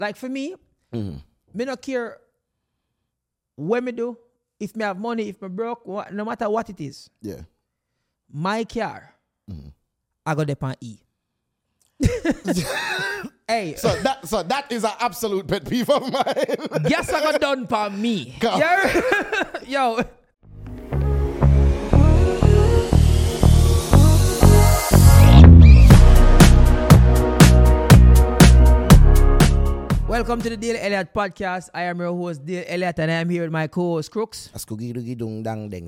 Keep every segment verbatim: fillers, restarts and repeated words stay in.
like for me, Mm-hmm. me not care what me do, if me have money, if me broke, what, no matter what it is. Yeah. My car, Mm-hmm. I go depend E. Hey, So that so that is an absolute pet peeve of mine. guess I got done for me. Go. Yeah? Yo. Welcome to the Dale Elliott podcast. I am your host, Dale Elliott, and I am here with my co-host, Crooks. I don't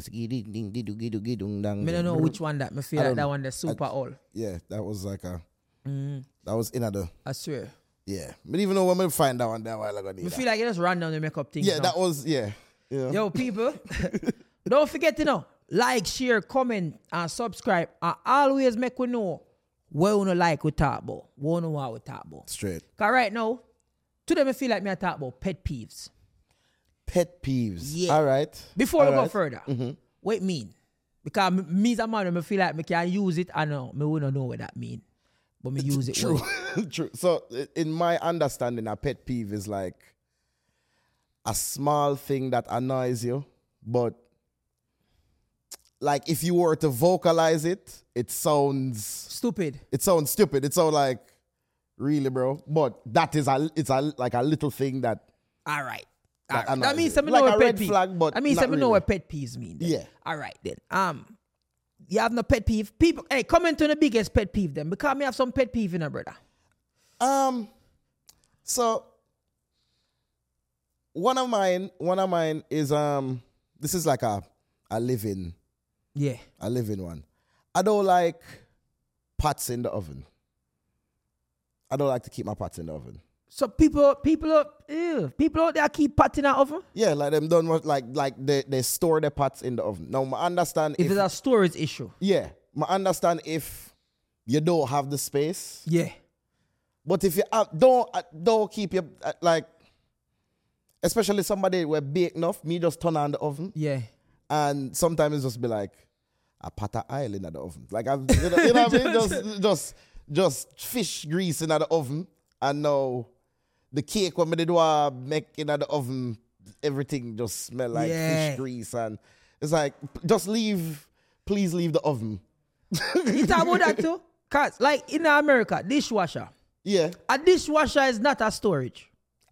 know which one that. I feel I like don't that know. one, the super I- all. Yeah, that was like a Mm, that was in the I swear. yeah. I didn't even know when we find that one that while ago. I feel like you just run down the makeup thing. Yeah, now. that was yeah. Yeah. Yo, people, don't forget to know, like, share, comment, and subscribe. And always make we know what we don't like we talk about. What we know what we talk about. Straight. Because right now, today I feel like me I talk about pet peeves. Pet peeves. Yeah. All right. Before All we go right. further, Mm-hmm. what it mean? Because me, me as a man, I feel like I can use it and uh, me wouldn't know what that mean. But me use it True. well. True. So i- in my understanding, a pet peeve is like a small thing that annoys you, but like if you were to vocalize it, it sounds Stupid. it sounds stupid. It sounds like really, bro. But that is a it's a like a little thing that All right. That All right. annoys That means you. I know Like what a pet red peeve. flag, but I mean, not I know really. what pet peeves mean. Then. Yeah. All right then. Um, you have no pet peeve. People, hey, comment on the biggest pet peeve then, because me have some pet peeve in a brother. Um, so one of mine, one of mine is um, this is like a a living, Yeah. a living one. I don't like pots in the oven. I don't like to keep my pots in the oven. So people, people, ew, people out there keep pot in the oven. Yeah, like them done what- like like they, they store their pots in the oven. Now, I understand If if, it's a storage issue. yeah, I understand if you don't have the space. Yeah. But if you have, don't uh, don't keep your uh, like, especially somebody who bake enough, me just turn on the oven. Yeah. And sometimes it's just be like a pot of oil in the oven. Like I've, you know, you know what I mean? Just, just, just fish grease in the oven. And now the cake when me do uh, make in the oven, everything just smell like Yeah. fish grease. And it's like, just leave, please leave the oven. You talk about that too? Cause like in America, dishwasher. Yeah. A dishwasher is not a storage.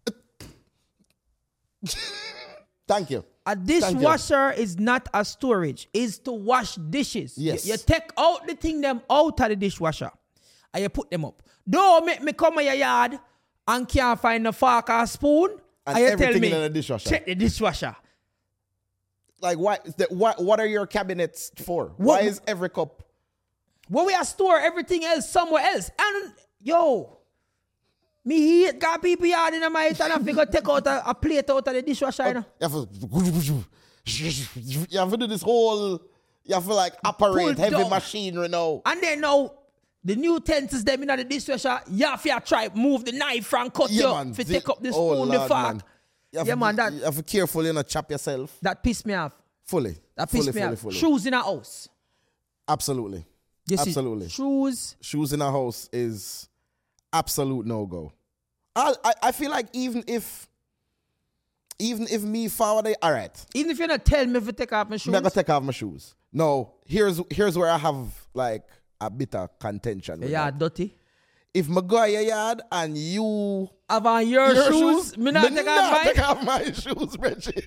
Thank you. A dishwasher is not a storage. It's to wash dishes. You- Yes. You, take out the thing them out of the dishwasher and you put them up. Don't make me come in your yard and can't find a fork or spoon. And you tell everything me, in the dishwasher. check the dishwasher. Like, why, the, what, what are your cabinets for? What- Why is every cup? When we are store everything else somewhere else. And yo, me hate got people yard in my house and I figure take out a, a plate out of the dishwasher. You know? You have to, you have to do this whole, you have to like operate Pull heavy down. machinery now. And then now, the new utensils them in the dishwasher, you have to try move the knife and cut Yeah, you man. if you The- take up the oh, spoon, the Lord, fork. man. You have Yeah, to, man, that- you have to careful, you know, chop yourself That pissed me off. fully. That fully, pissed me fully, off. fully. Shoes in a house. Absolutely. You see, Absolutely. shoes. Shoes in a house is absolute no-go. I, I, I feel like even if, even if me forward, it, all right, Even if you not tell me if you take off my I'm shoes. not gonna take off my shoes. No, here's here's where I have like a bit of contention with Yeah, that. dirty. If me go to your yard and you Have on your, your shoes, me not me take not off mine. take off my shoes, Bridget.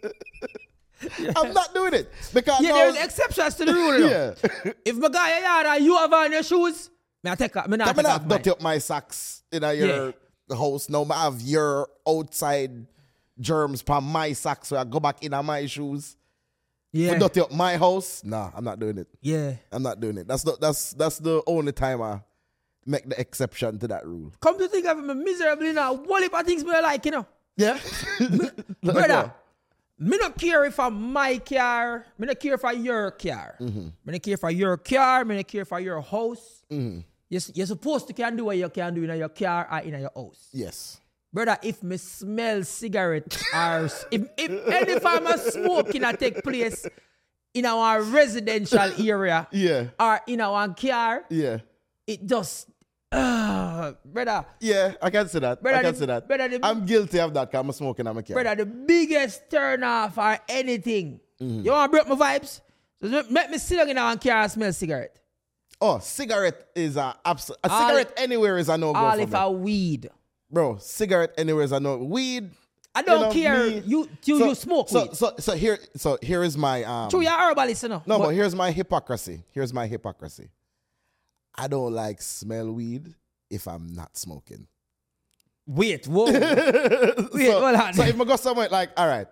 I'm not doing it because Yeah, now- there's exceptions to the rule. you know. yeah. If my guy your yard and you have on your shoes, me not take off. Me not I'm take off not mine. dirty up my socks in a your house. No, I have your outside germs from my socks, so I go back in on my shoes. Yeah, For dirty up my house, nah, I'm not doing it. yeah. I'm not doing it. That's the that's that's the only time I make the exception to that rule. Come to think of it, me miserable now. What if I things me like, you know? Yeah, Brother, me not care if I my car, me not care for your car. Mm-hmm. Me not care for your car, me not care for your house. Mm-hmm. You're, you're supposed to can do what you can do in your car or in your house. Yes. Brother, if me smell cigarette or s- if, if any form of smoking a take place in our residential area Yeah. or in our car, Yeah. it just Uh, brother. Yeah, I can see that. Brother, I can the- see that. brother, the- I'm guilty of that because I'm smoking on my car. Brother, the biggest turn off or anything. Mm-hmm. You want to break my vibes? So let let me sit down in our car and smell cigarette. Oh, cigarette is a absolute. A All- cigarette anywhere is a no go All for if me. I weed. Bro, cigarette anywhere is a no. Weed. I don't know, care. me- You you, so, you smoke so, weed. So so here so here is my um. True, you're herbalist, you know. No, but, here's my hypocrisy. Here's my hypocrisy. I don't like smell weed if I'm not smoking. Wait, whoa. Wait, so, hold on. so if I go somewhere, like, all right,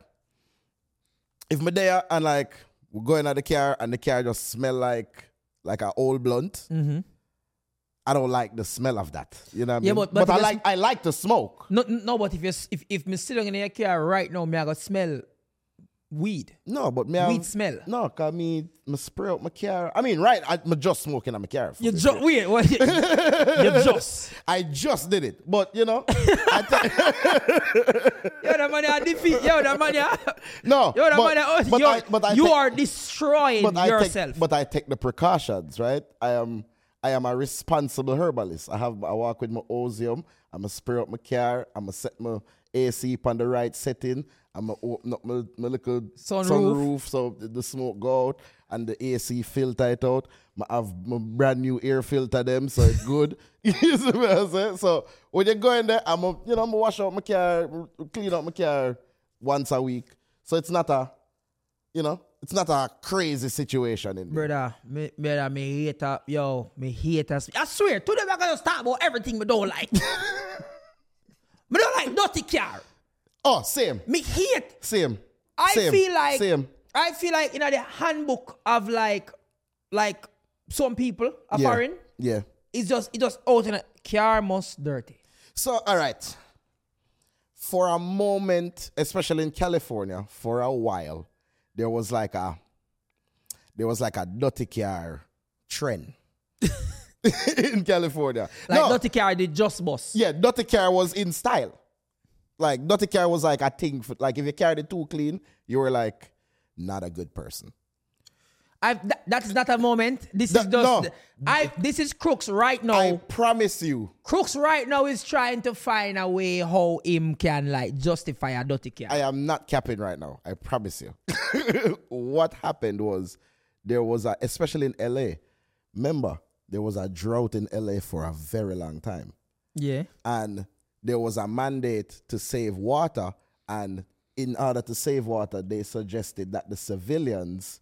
if I'm there and like we're going out the car and the car just smell like like an old blunt, Mm-hmm. I don't like the smell of that. You know what I Yeah, mean? but- but I if like I like to smoke. No, no, but if you if if me sit down in your car right now, me I got smell weed. No, but me Weed have- smell. No, cause me, me spray out my car. I mean, right? I, I'm just smoking on my car. You just wait, what? you just. I just did it, but you know, I th- Yo, the money I defeat. Yo, the money. I- no. Yo, the but, money. Oh, but yo, I, but I you take- are destroying but I yourself. Take, but I take the precautions, right? I am I am a responsible herbalist. I have I walk with my osium. I'm gonna spray up my car. I'm gonna set my A C on the right setting. I'm gonna open up my, my little Sunroof. sunroof so the, the smoke go out and the A C filter it out. I have my brand new air filter them, so it's good. You see what I'm saying? So when you go in there, I'm a, you know I'm gonna wash out my car, clean out my car once a week. So it's not a, you know, it's not a crazy situation in there. Brother, me, brother, me hate up, yo, me hate us. I swear, today we're gonna talk about everything me don't like. Me don't like dirty car. Oh, same, Me hate. same. I same, feel like same. I feel like in you know, the handbook of like like some people are Yeah, foreign. yeah. It's just it just out in a car must dirty. So, all right. For a moment, especially in California, for a while, there was like a there was like a dirty car trend in California. Like no, dirty car did just bus. yeah, dirty car was in style. Like dirty car was like a thing. For, like if you carried it too clean, you were like not a good person. I th- that is not a moment. This That- is just no. I this is Crooks right now. I promise you. Crooks right now is trying to find a way how him can like justify a dirty car. I am not capping right now. I promise you. What happened was there was a, especially in L A. Remember, there was a drought in L A for a very long time, yeah. and there was a mandate to save water. And in order to save water, they suggested that the civilians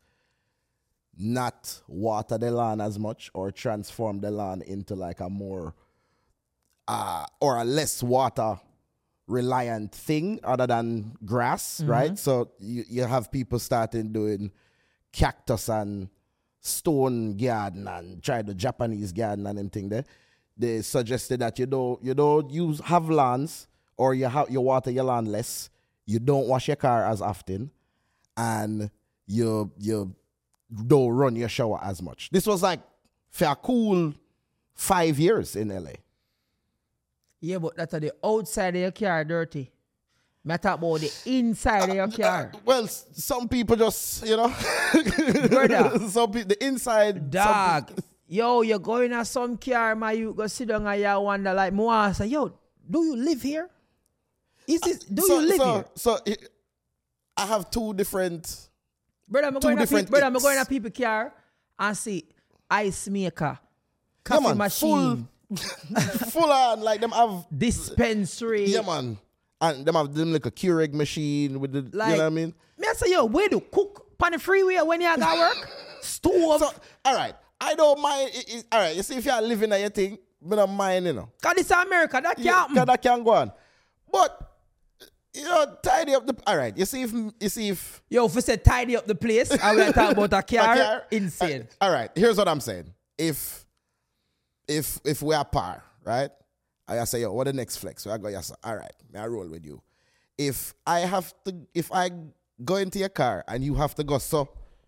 not water the land as much or transform the land into like a more uh, or a less water reliant thing other than grass, right? So you, you have people starting doing cactus and stone garden and try the Japanese garden and them thing there. They suggested that you don't you don't use have lands or you have you water your land less, you don't wash your car as often, and you you don't run your shower as much. This was like for a cool five years in L A. Yeah, but that's the outside of your car dirty. Me talk about the inside of your car. Uh, well, s- some people just, you know, Brother. some people, the inside, some Dog. people- Yo, you're going to some car, man, you go sit down and you wonder like more say, yo, do you live here? Is this do so, you live so, here? So it, I have two different. Brother, I'm two going to different people, brother, I'm icks. going to people car and see ice maker, Yeah, coffee man, machine, full, full on, like them have, dispensary. yeah, man, and them have them like a Keurig machine with the, Like, you know what I mean? Me I say, yo, where do cook on the freeway when you got work? Stove. So, all right, I don't mind. It, it, all right, you see, if you're living at your thing, I don't mind, you know. Cause this is America, that can't Yeah, happen. 'cause that can go on, but you know, tidy up the. All right, you see if you see if. Yo, if we say tidy up the place, and we talk about a car, A car? insane. Uh, all right, here's what I'm saying. If if if we are par, right? I say, yo, what the next flex? So I go, yes, sir. All right, may I roll with you. If I have to, if I go into your car and you have to go so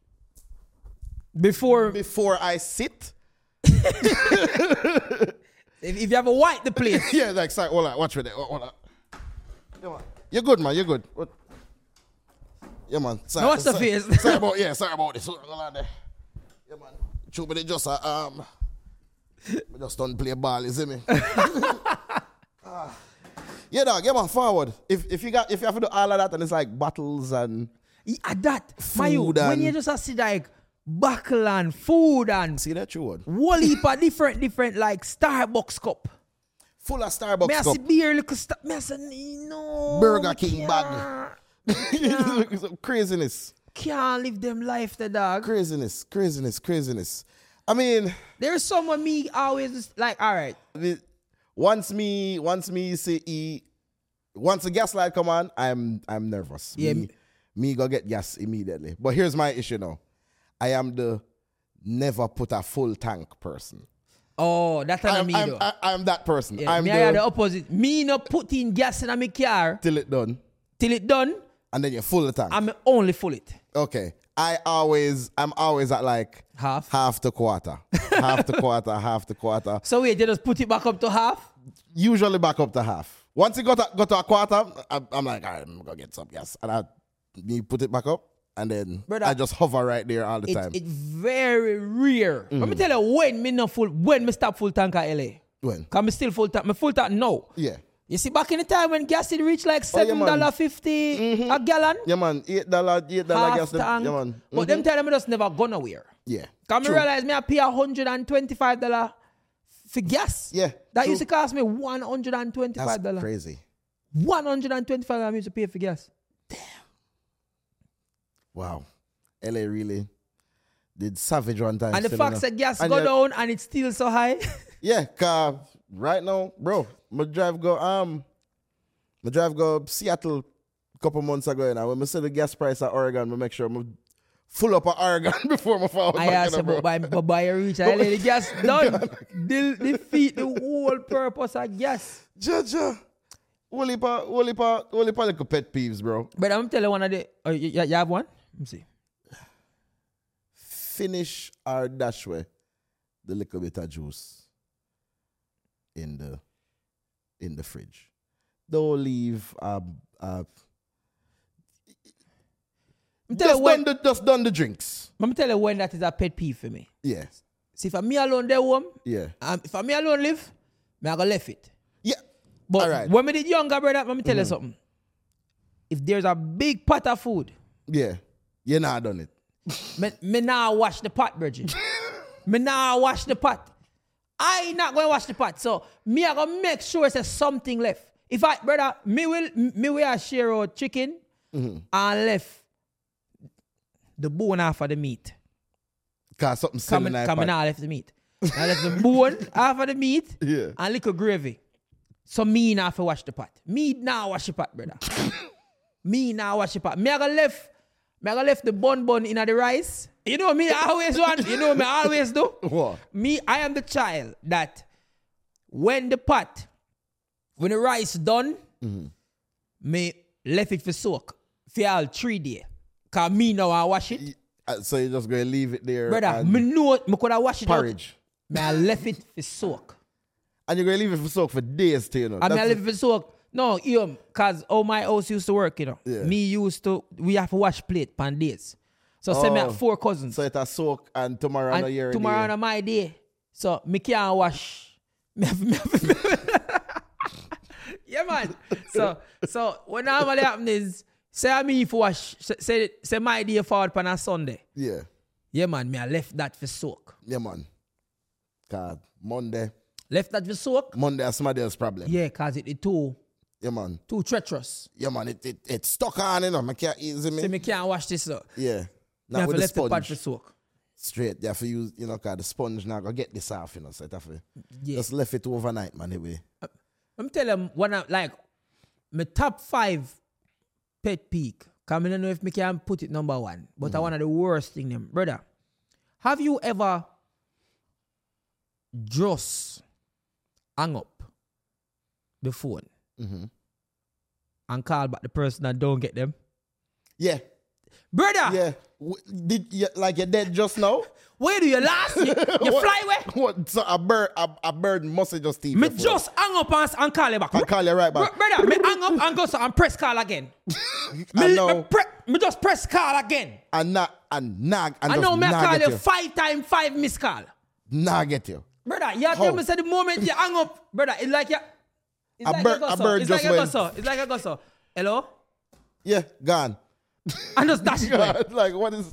Before, before I sit, if, if you have a white the place, yeah, like sorry, hold on, watch with it. Hold on. Come on. You're good, man. You're good. What? Yeah, man. Sorry, Now what's the sorry, face? Sorry about yeah. Sorry about this. Hold on there. Yeah, man. True, but it just uh, um. I just don't play ball, you see me? ah. Yeah, dog, yeah, man, forward. If if you got if you have to do all of that and it's like bottles and Yeah, that. My you, food when and- you just a see like buckle and food and see that true word. whole heap of different, different like Starbucks cup. Full of Starbucks Me I cup. see beer, little stuff. Me I say, no. Burger me King can't- bag. Craziness. Can't live them life, the dog. Craziness. Craziness. Craziness. I mean, There's some of me always like, all right. the- once me once me say e once the gas light come on, I'm I'm nervous. Yeah, Me, me- me go get gas immediately. But here's my issue now. I am the never put a full tank person. Oh, that's not I'm, me I'm, though. I, I'm that person. Yeah, I'm me the, I are the opposite. Me not put in gas in my car till it done. till it done. And then you full the tank. I'm only full it. Okay. I always I'm always at like Half. half to quarter. half to quarter, half to quarter. So wait, you just put it back up to half? Usually back up to half. Once it got to, got to a quarter, I'm, I'm like, all right, I'm gonna get some gas. And I me put it back up and then Brother, I just hover right there all the It's time. it's very rare. Let me tell you when me not full when me stop full tank at L A. When? Cause me still full tank. Me full tank now. Yeah. You see, back in the time when gas did reach like Oh, yeah, seven man. dollar fifty a gallon, Yeah man, eight dollar, eight dollar half gas. them- tank. Yeah man. But them time me just never go nowhere. Yeah. Cause me True. realize me I pay a hundred and twenty five dollar for gas. Yeah, That true. used to cost me one hundred and twenty five That's dollars. crazy. One hundred and twenty five dollars I used to pay for gas. Wow. L A really did savage one time. And the still, fact you know. that gas And go yeah, down and it's still so high. Yeah, cause right now, bro, my drive go um, my drive go Seattle a couple months ago. And when I see the gas price at Oregon, I make sure I'm full up at Oregon before my fall. I asked about by, by, by a reach, I let the gas done. De- defeat the whole purpose of gas. Jaja, only pa, only pa, only pa like pet peeves, bro. But I'm telling you one of the, oh, you, you have one? Let me see. Finish our dash way, the little bit of juice in the in the fridge. Don't leave. Um, uh, I'm telling just you when, done the just done the drinks. I'm telling you when that is a pet peeve for me. Yeah, See, if I'm me alone there home, yeah, um, if I'm me alone live, me I go left it. yeah. But All right. when me did younger, brother, let me tell you something. If there's a big pot of food, Yeah, you not done it. me, me now wash the pot, Bridget. me now wash the pot. I not going to wash the pot. So me I gonna make sure there's something left. If I, brother, me will me will share out chicken and left the bone half of the meat. Cause something selling Coming, that coming pot. out left the meat. I left the bone half of the meat Yeah. and little gravy. So me now have to wash the pot. Me now wash the pot, brother. me now wash the pot. Me I gonna left, me I gonna left the bun bun in the rice. You know me I always want. You know me I always do. What? Me, I am the child that when the pot, when the rice done, me left it for soak for all three days. Cause me now I wash it. Uh, So you just gonna leave it there, Brother, and me know me could have wash it porridge, out. Me I left it for soak. and you're gonna leave it for soak for days, too, you know. I mean I That's- left it for soak. No, you cause how my house used to work, you know. Yeah. Me used to, we have to wash plate pan days. So say me Oh. have four cousins. So it's a soak, and tomorrow And no year. tomorrow on my day. So me can't wash. Me have, me have, yeah, man. So so what normally happen is say I me for wash say- say say my day forward on a Sunday. Yeah, Yeah, man. Me I left that for soak. yeah, man. Cause Monday, Left that for soak. Monday is somebody else's problem. Yeah, cause it, it too Yeah, man. too treacherous. Yeah, man. It it it's stuck on, you know. I can't easy me. So me can't wash this up. Yeah, Me not have with to the left the pot sponge. for soak. Straight, you have to use, you know, cause the sponge now go get this off, you know. So it have to Yeah. just left it overnight, man. Anyway. I'm telling you, one of like my top five pet peak. Cause I don't know if me can put it number one, but I one of the worst thing them, brother. Have you ever just hang up the phone Mhm. and call back the person and don't get them, Yeah, brother? yeah. W- Did you, like you're dead just now? Where do you last? You, you What- fly away. What? So a bird, a, a bird must have just teeth. Me just hang up and, and call you back. I call you right back. Br- brother, me hang up and go so and press call again. I me, know. Me, pre- me just press call again. And not and nag and I just know me I nah call get you you. five times five missed call. Nah get you. Brother, you tell me say the moment you hang up, brother, it's like you. It's A like bird- a a go bird It's just like a went- go It's like a go so. Hello? Yeah, gone. And just dash it away. Like what is?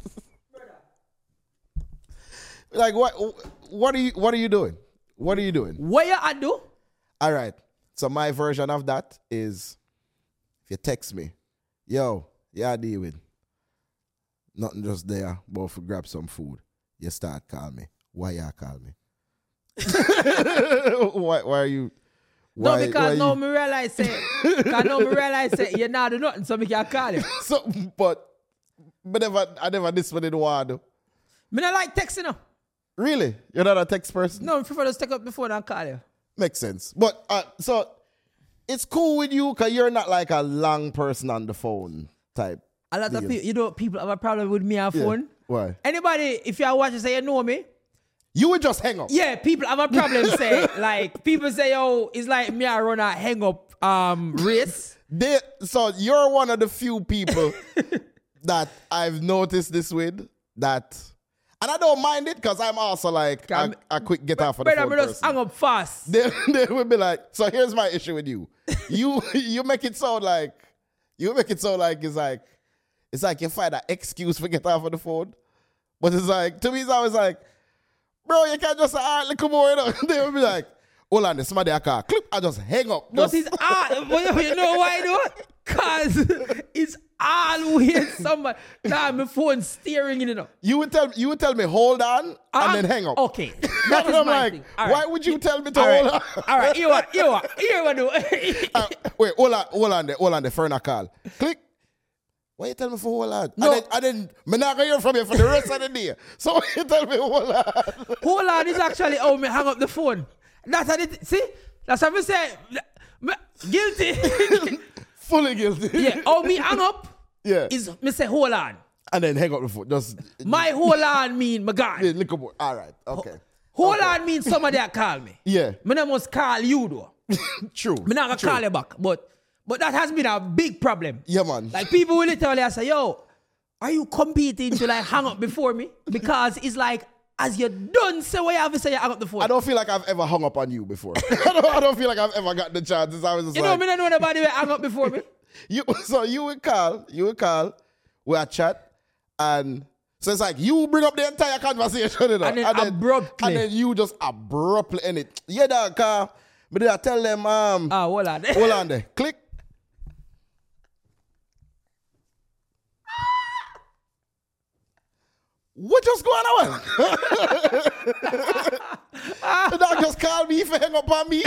Like what? What are you? What are you doing? What are you doing? What you I do? All right. So my version of that is, if you text me, yo, yeah, I deal with nothing just there, but if you grab some food, you start call me. Why you call me? why? Why are you? Why, No, because why now you, me realize say, because now me realize say you not do nothing, so me can call you. so, but, but never, I never this one in the one. Me not like texting now. Really? You're not a text person? No, I prefer to take up the phone and call you. Makes sense. But uh, so it's cool with you because you're not like a long person on the phone type. A lot of deal. people, you know, people have a problem with me on Yeah. phone. Why? Anybody, if you are watching, say you know me. You would just hang up. Yeah, people have a problem. Say like people say, "Oh, it's like me. I run a hang up um race." They, so you're one of the few people that I've noticed this with that, and I don't mind it because I'm also like a, I'm- a quick get off of the Brother, phone me just person. hang up fast. They, they will be like, so here's my issue with you. You you make it sound like you make it sound like it's like it's like you find an excuse for get off of the phone, but it's like to me it's always like, bro, you can't just say, all right, look more. You know? They will be like, hold on, somebody I call, clip, I just hang up. But Just- it's all, but you know why though? Cause it's always somebody. Nah, my phone steering in it now. You would tell me, you would tell me, hold on, Ah, and then hang up. Okay, that is I'm my like, thing. All why right. would you tell me to All hold right, on? all right. You what? You what? You what do? Uh, wait, hold on, hold on there, hold on there, for a call. Click. Why you tell me for hold on? No. And then, and then me not gonna hear from you for the rest of the day. So why you tell me hold on? Hold on is actually how me hang up the phone. That's how it. See, that's how me say. Me, guilty. Fully guilty. Yeah, how me hang up Yeah. is me say hold on. And then hang up the phone. Just My hold on mean my God. yeah, look more. All right. Okay. Hold on means somebody that call me. Yeah. Me not must call you though. True. Me not gonna True. call you back. But but that has been a big problem. Yeah, man. Like people will literally say, yo, are you competing to like hang up before me? Because it's like, as you done say what you have to say, you hang up the phone. I don't feel like I've ever hung up on you before. I, don't, I don't feel like I've ever got the chance. It's always just you like, know, me don't know nobody will hang up before me. You, so you would call, you would call, we had chat, and so it's like you bring up the entire conversation, you know, And then abruptly. and then you just abruptly end it. Yeah, that car, but then I tell them, um, Ah, hold on. hold on there, click. What just going on? The dog just called me for hang up on me.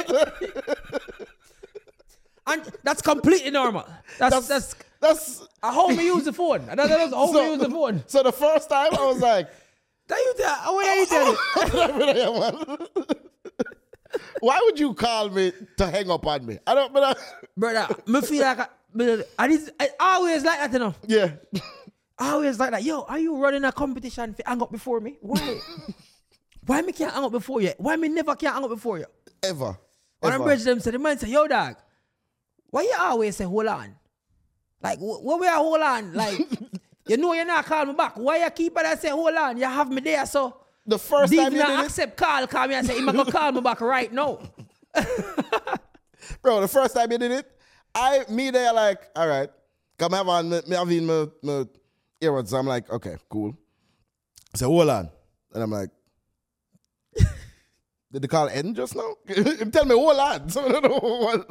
And that's completely normal. That's that's that's, that's how me use the phone. And that's that's how me use the phone. So the first time I was like, That you tell, what are you telling? why would you call me to hang up on me? I don't, but I, Brother, me feel like, I, but I, did- I always like that, you know. yeah. I always like that. Yo, are you running a competition to hang up before me? Why? Why me can't hang up before you? Why me never can't hang up before you? Ever. When I Ever. bridge them, so the man say, yo, dog, why you always say, hold on? Like, wh- what we are hold on? Like, you know you're not calling me back. Why you keep on and say, hold on? You have me there, so. The first Deep time you not did it, accept call, call me and say, I'm going to call me back right now. bro, the first time you did it, I, me there like, all right, come have on, me, me having my, my earbuds. I'm like, okay, cool. I say, hold on. And I'm like, did the call end just now? Tell me, hold on. So I don't know what.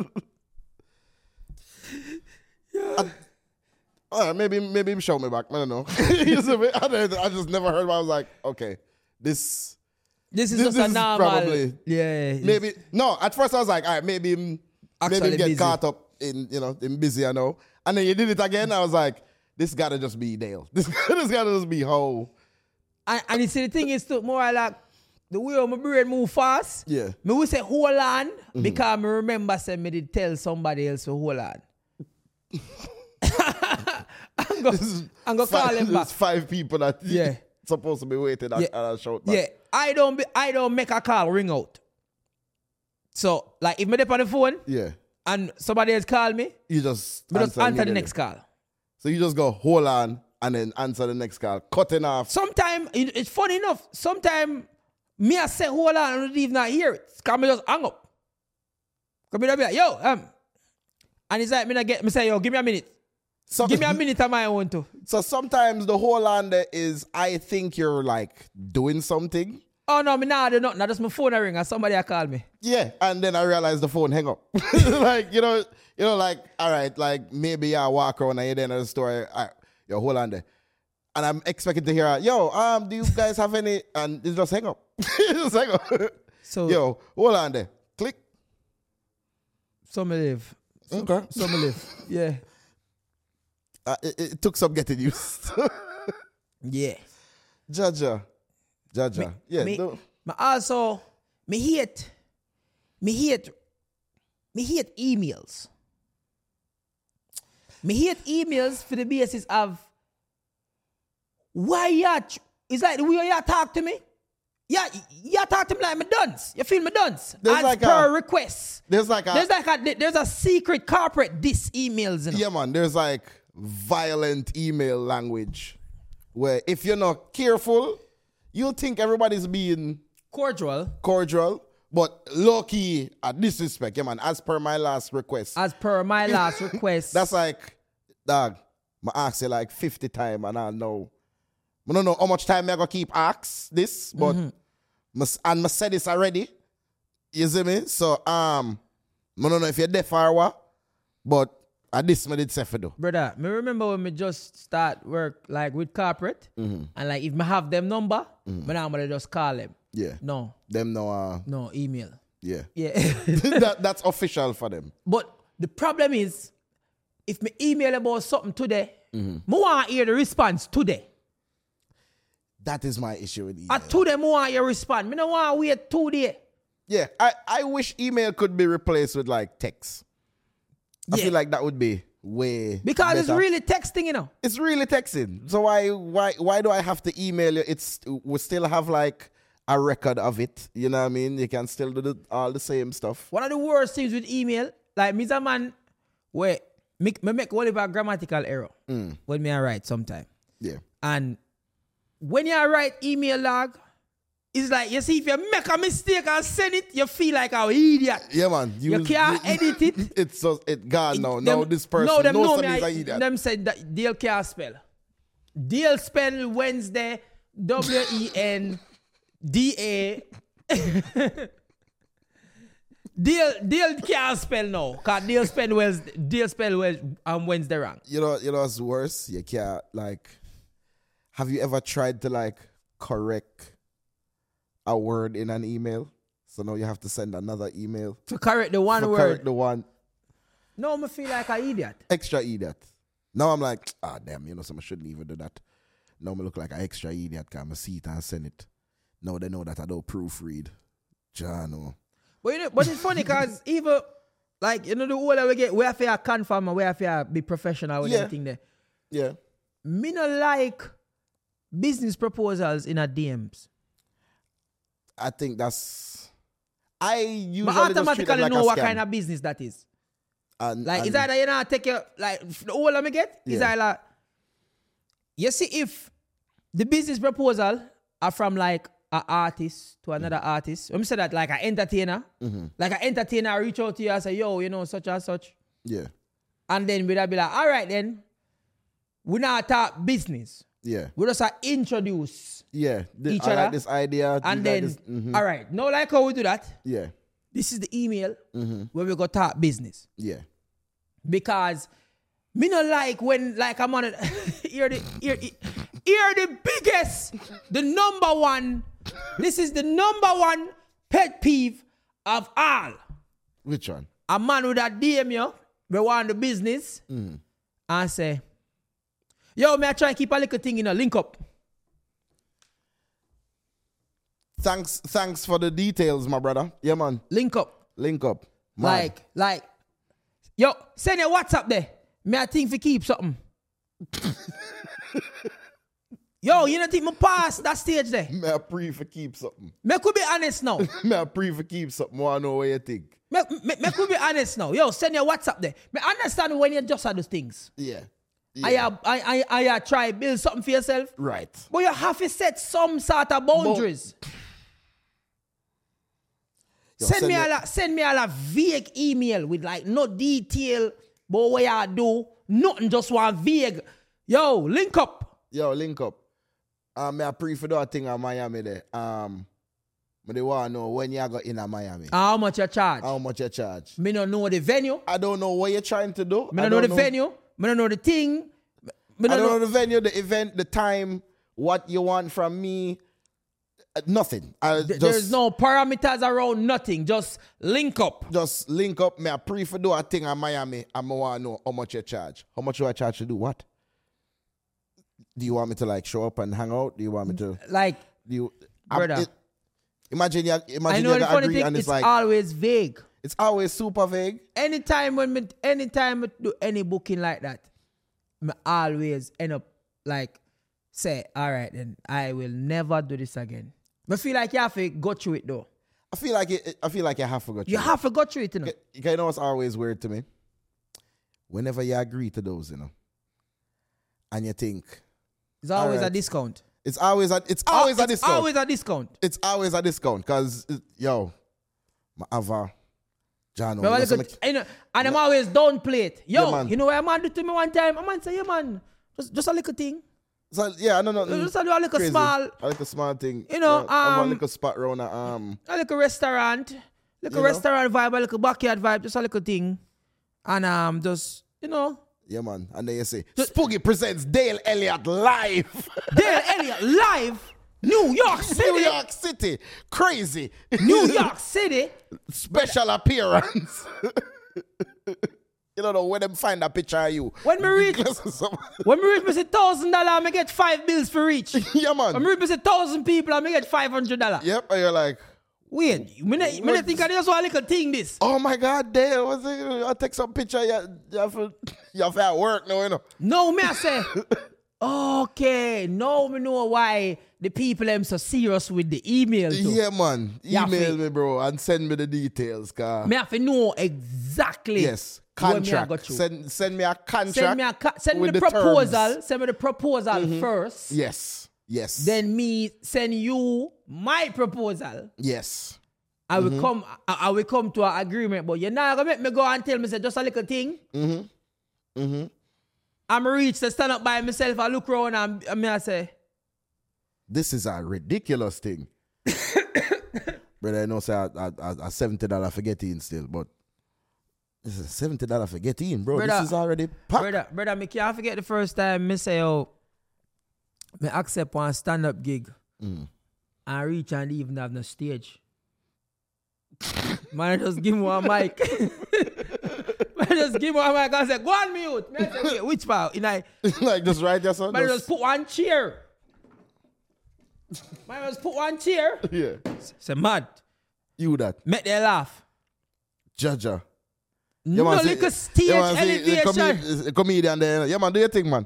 I, all right, maybe maybe him show me back. I don't know. You see me? I, don't- I just never heard. But I was like, okay, this This is This- just this a is normal. probably- yeah. maybe no. At first I was like, all right, maybe him, maybe Actually him get busy. caught up in you know in busy. I know. And then you did it again. I was like, this gotta just be Dale. This this gotta just be Ho. And, and you see, the thing is, too, more like the way my brain move fast. Yeah. Me will say hold on Mm-hmm. because me remember say me did tell somebody else to hold on. I'm go, I'm go call Five, him back. there's five people that Yeah. supposed to be waiting at, Yeah. at a shout back. Yeah, I don't be, I don't make a call ring out. So like if me dip on the phone Yeah. and somebody else call me, You just me just answer the immediately. next call. So you just go hold on and then answer the next call, cutting off. Sometimes it's funny enough. Sometimes Me I say, hold on, I don't even not hear it. Cause me just hang up. Cause me just be like, yo, um. And he's like, me not get, me say, yo, give me a minute. So, Give me a minute of my own too. So sometimes the whole on there is, I think you're like doing something. Oh no, me nah do nothing. I just my phone a ring and somebody a call me. Yeah, and then I realize the phone hang up. Like, you know, you know, like, all right, like maybe I walk around and you're the end of the story. All right, yo, hold on there. And I'm expecting to hear, yo, um, do you guys have any? And it's just hang up. Just hang up. So, yo, hold on there. Click. So me live. So, Okay. So me live. Yeah. Uh, it, it took some getting used. Yeah. Jaja. Jaja. Me, yeah. Me, no. me also, me hate, me hate, me hate emails. Me hate emails for the basis of why you, it's like the way you talk to me. Yeah, you talk to me like me dunce. You feel me dunce. There's As like per a- request. There's like a There's like a there's a secret corporate dis emails. You know? yeah, man. There's like violent email language where if you're not careful, you'll think everybody's being Cordial. cordial, but low key at disrespect. Yeah, man. As per my last request, As per my last request. that's like, dog. I ask you like fifty times, and I know. I don't know how much time I gonna keep ask this, but mm-hmm. and I said this already. You see me? So um, I don't know if you're deaf or what, but at this me did say for do. Brother, me remember when me just start work like with corporate, Mm-hmm. and like if me have them number, mm-hmm. me now I'm gonna just call them. Yeah. No, Them no. Uh, no email. yeah. Yeah. that that's official for them. But the problem is, if me email about something today, Mm-hmm. me want to hear the response today. That is my issue with email. At today, me want you respond. Me don't want to wait two days. Yeah, I, I wish email could be replaced with like text. I Yeah. feel like that would be way Because it's better. really texting, you know. It's really texting. So why why why do I have to email you? It's we still have like a record of it. You know what I mean? You can still do the, all the same stuff. One of the worst things with email, like me, a man, where me, me make one of a grammatical error Mm. when me I write sometime. Yeah. And when you write email log, it's like, you see, if you make a mistake and send it, you feel like an idiot. Yeah, man. You can't edit it. It's just it gone now. Them- Now this person no, them knows know something me. is I, an idiot. them said that Dale can't spell. Dale spell Wednesday, W E N D A. Dale, Dale can't spell now. Because Dale spell Wednesday, Dale spell Wednesday, um, Wednesday wrong. You know, you know what's worse? You can't like. Have you ever tried to like correct a word in an email? So now you have to send another email To correct the one to word. correct the one. No, I feel like an idiot. Extra idiot. Now I'm like, ah, damn, you know, some I shouldn't even do that. Now I look like an extra idiot because I see it and send it. Now they know that I don't proofread. John, oh. But, you know, but it's funny because even, like, you know, the older we get, we have to confirm and we have to be professional with Yeah. everything there. Yeah. Me not like business proposals in a D Ms. I think that's. I usually But just treat it automatically like know a what scam. kind of business that is. And, Like, and, it's either you know, take your, like, the older me get, it's Yeah. either, you see, if the business proposal are from like an artist to another mm. artist, let me say that like an entertainer, mm-hmm. like an entertainer reach out to you and say, yo, you know, such and such. Yeah. And then we'll be like, all right, then, we now talk business. Yeah. We just uh, introduce Yeah. The, each I other. like this idea. and you then, like this, mhm. all right, no, like how we do that. Yeah. This is the email Mm-hmm. where we go talk business. Yeah. Because me not like when like I'm on it. Here the here, here the biggest, the number one. This is the number one pet peeve of all. Which one? A man with a D M you, we want the business, Mm-hmm. and say, yo, me I try and keep a little thing in a link up. Thanks, thanks for the details, my brother. Yeah, man. Link up. Link up. Man. Like, like, yo, send your WhatsApp there. Me I think for keep something. Yo, you don't think me pass that stage there? Me a pre for keep something. Me could be honest now. Me a pre for keep something. Wanna know what you think? Me, me, me could be honest now. Yo, send your WhatsApp there. Me understand when you just are those things. Yeah. I, yeah. I, I, I, I try build something for yourself. Right. But you have to set some sort of boundaries. Yo, send, me me- all a, send me all a vague email with like no detail about what y'all do. Nothing, just one vague. Yo, link up. Yo, link up. Um, me I pre for that thing in Miami there. Um, but they want to know when you got in a Miami. How much you charge? How much you charge? Me don't know the venue. I don't know what you're trying to do. Me don't know the venue. Me don't know the thing. Me I don't know, know the venue, the event, the time, what you want from me. Uh, nothing. I Th- just, There's no parameters around nothing. Just link up. Just link up. Me I pre for do a thing in Miami. I want to know how much you charge. How much do I charge to do what? Do you want me to like show up and hang out? Do you want me to? Like, Do you? brother. I'm- it- imagine you. Imagine I know you the got funny agree thing, and it's it's like always vague. it's always super vague. Anytime when me, anytime I do any booking like that, me always end up like say, all right, then I will never do this again. I feel like you have to go through it though. I feel like it. I feel like you have to go. You through have to go through it, you know. it. You know what's always weird to me? Whenever you agree to those, you know, and you think It's always Alright. a discount. it's always a it's always Oh, a it's discount. always a discount. it's always a discount because yo, my ava, John, But I look at- you know, and I'm always downplay it. Yo, Yeah, man. you know what a man do to me one time? A man say, yeah, man, just, just a little thing. so, yeah, no, no, Just a little crazy. small, a little small thing. You know, yeah, have a um, little spot around a, um, a little restaurant, little You know? restaurant vibe, a little backyard vibe, just a little thing. And um, just, you know, yeah, man. And then you say, Spooky presents Dale Elliott live, Dale Elliott live, New York City. New York City, crazy, New York City. special appearance. You don't know where them find a picture of you. When me reach, when me reach, me say thousand dollar, I me get five bills for each. Yeah, man. When me reach, me say thousand people, I me get five hundred dollar. Yep, and you're like, Wait, me not, me not think I just want a little thing this. oh my God, Dale, what's it? I'll take some picture. You, you have to, you have to at work now, you know. No, me I say, okay, now me know why the people them so serious with the email too. Yeah, man. Yeah, Email fi- me, bro, and send me the details, car. Me have to know exactly. Yes, what me I go contract. through. Send, send me a contract. Send me a ca- send me with the, the proposal. terms. Mm-hmm. Send me the proposal first. Yes, yes. Then me send you my proposal. yes. I will Mm-hmm. come. I, I will come to an agreement. But you're not gonna make me go and tell me say just a little thing. Mm-hmm. Mm-hmm. I'm reach to stand up by myself. I look around and, and me I say, This is a ridiculous thing. Brother, I know say a, a, a, a seventy dollars for getting still, but this is seventy dollars for getting, bro. Brother, this is already packed. brother, brother, me can't forget the first time me say, oh, me accept one stand up gig. Mm. And reach and even have no stage. Man, just give me one mic. Man, just give me one mic and say, go on mute. Man, I say, wait, which part? And I, Like, just right there, son. man, Just- just put one chair. Man, just put one chair. yeah. Say, mad. You that. Make them laugh. Judger. No man, see- little stage yeah, man, see, the elevation. comed- the comedian there. Yeah, man, do your thing, man.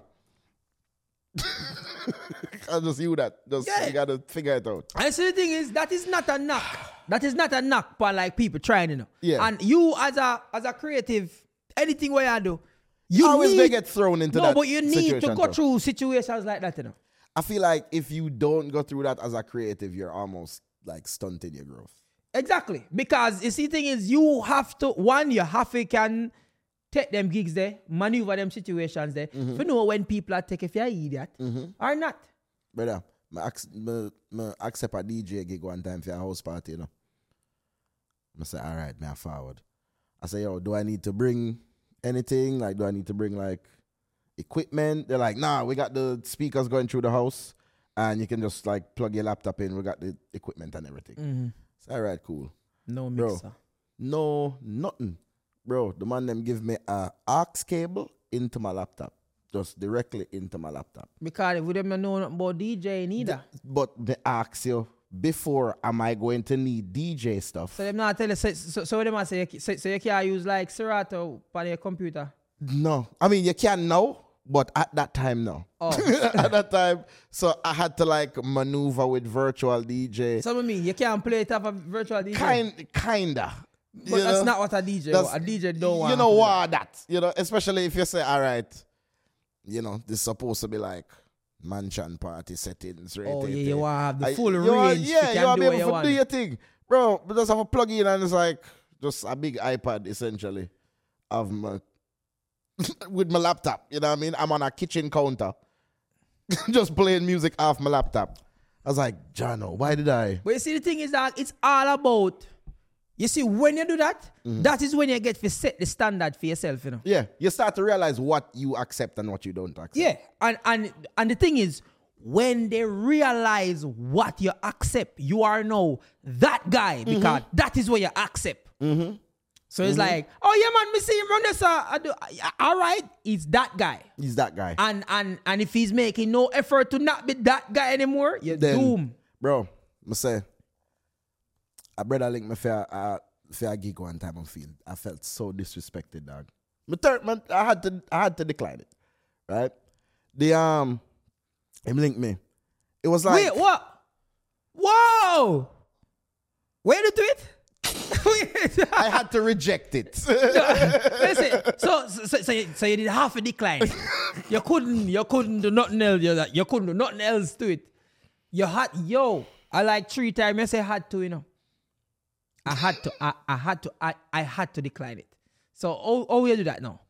I just you that. Just Yeah. you gotta figure it out. And so the thing is, that is not a knock. That is not a knock for like people trying, you know. Yeah. And you as a as a creative, anything where you do, you Always need, they get thrown into no, that. but you need to situation, go though. through situations like that, you know. I feel like if you don't go through that as a creative, you're almost like stunting your growth. Exactly. Because you see, the thing is, you have to, one, you have to can take them gigs there, maneuver them situations there, Mm-hmm. to know when people are take if you're an idiot or not. Brother, I accept a D J gig one time for a house party, you know. I say, all right, man, forward. I say, yo, do I need to bring anything? Like, do I need to bring, like, equipment? They're like, nah, we got the speakers going through the house, and you can just, like, plug your laptop in. We got the equipment and everything. Mm-hmm. Say, all right, cool. No Bro. mixer. No, nothing. Bro, the man them give me a aux cable into my laptop. Just directly into my laptop. Because we don't know nothing about DJing either. But they ask you, before am I going to need D J stuff? So them not tell you, so, so, so them say, you- so, so you can't use like Serato on your computer. No. I mean, you can now, but at that time, no. Oh. At that time, so I had to like maneuver with virtual D J. So what I mean, you can't play it off a virtual D J. Kind, kinda. but You that's know? not what a D J That's- want. A D J don't want. You know to do what? That. You know, especially if you say, all right, you know, this is supposed to be like mansion party settings. Right, Oh, right, yeah, right. you want to have the I- full you range. want- you yeah, you can want do to what be you able to want. do your thing. Bro, but just have a plug in and it's like just a big iPad essentially of my with my laptop. You know what I mean? I'm on a kitchen counter just playing music off my laptop. I was like, Jono, why did I? But you see, the thing is that it's all about, you see, when you do that, Mm-hmm. that is when you get to set the standard for yourself, you know. Yeah, you start to realize what you accept and what you don't accept. Yeah, and and and the thing is, when they realize what you accept, you are now that guy because Mm-hmm. that is what you accept. Mm-hmm. So it's like, oh yeah, man, me see him run this. Uh, I do, uh, all right, it's that guy. He's that guy. And and and if he's making no effort to not be that guy anymore, you're Then, doomed. Bro, I say, a brother link me for a, for a gig one time on field. I felt so disrespected, dog. My third man, I had to I had to decline it. Right? The um him link me. It was like Wait, what? Whoa! Where did you do it? Wait. I had to reject it. Listen, so so, so, you, so you did half a decline. You couldn't you couldn't do nothing else. You, you couldn't do nothing else to it. You had yo. I like three times. I say had to, you know. I had to. I, I had to. I, I had to decline it. So how how you do that now?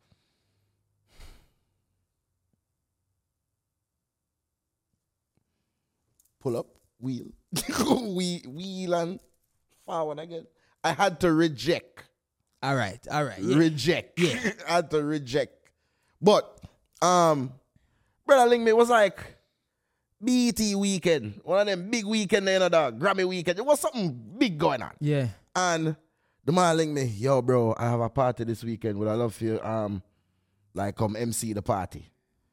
Pull up, wheel, wheel, wheel and forward again. I had to reject. All right, all right. Yeah. Reject. Yeah. I had to reject. But um brother link me was like B E T weekend. One of them big weekend, you know, dog. Grammy weekend. It was something big going on. Yeah. And the man link me, yo, bro, I have a party this weekend. Would I love for you um like come M C the party?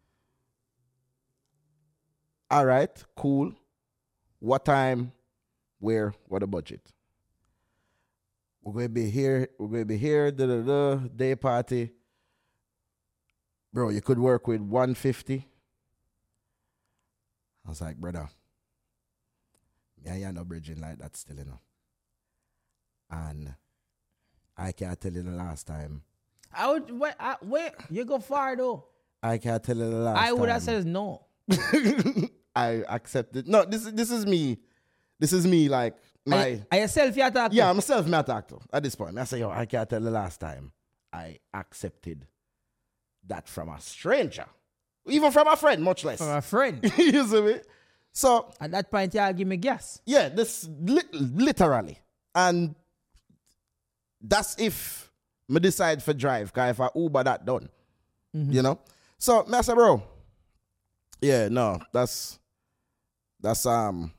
All right, cool. What time? Where? What the budget? We're going to be here. We're going to be here. Da, da, da, day party. Bro, you could work with one fifty. I was like, brother, yeah, yeah, no bridging like that still, you know. And I can't tell you the last time. I would wait. I, wait. You go far though. I can't tell you the last time. I would have said no. I accepted. No, this is this is me. This is me. Like my. Are you selfie attack? Yeah, I'm a self-made actor at this point. I say, yo, I can't tell the last time I accepted that from a stranger, even from a friend, much less. From a friend. You see me? So At that point, y'all give me gas. yeah, this li- literally, and that's if me decide for drive. Cause if I Uber that done, Mm-hmm. you know. So me I say, bro, yeah, no, that's that's um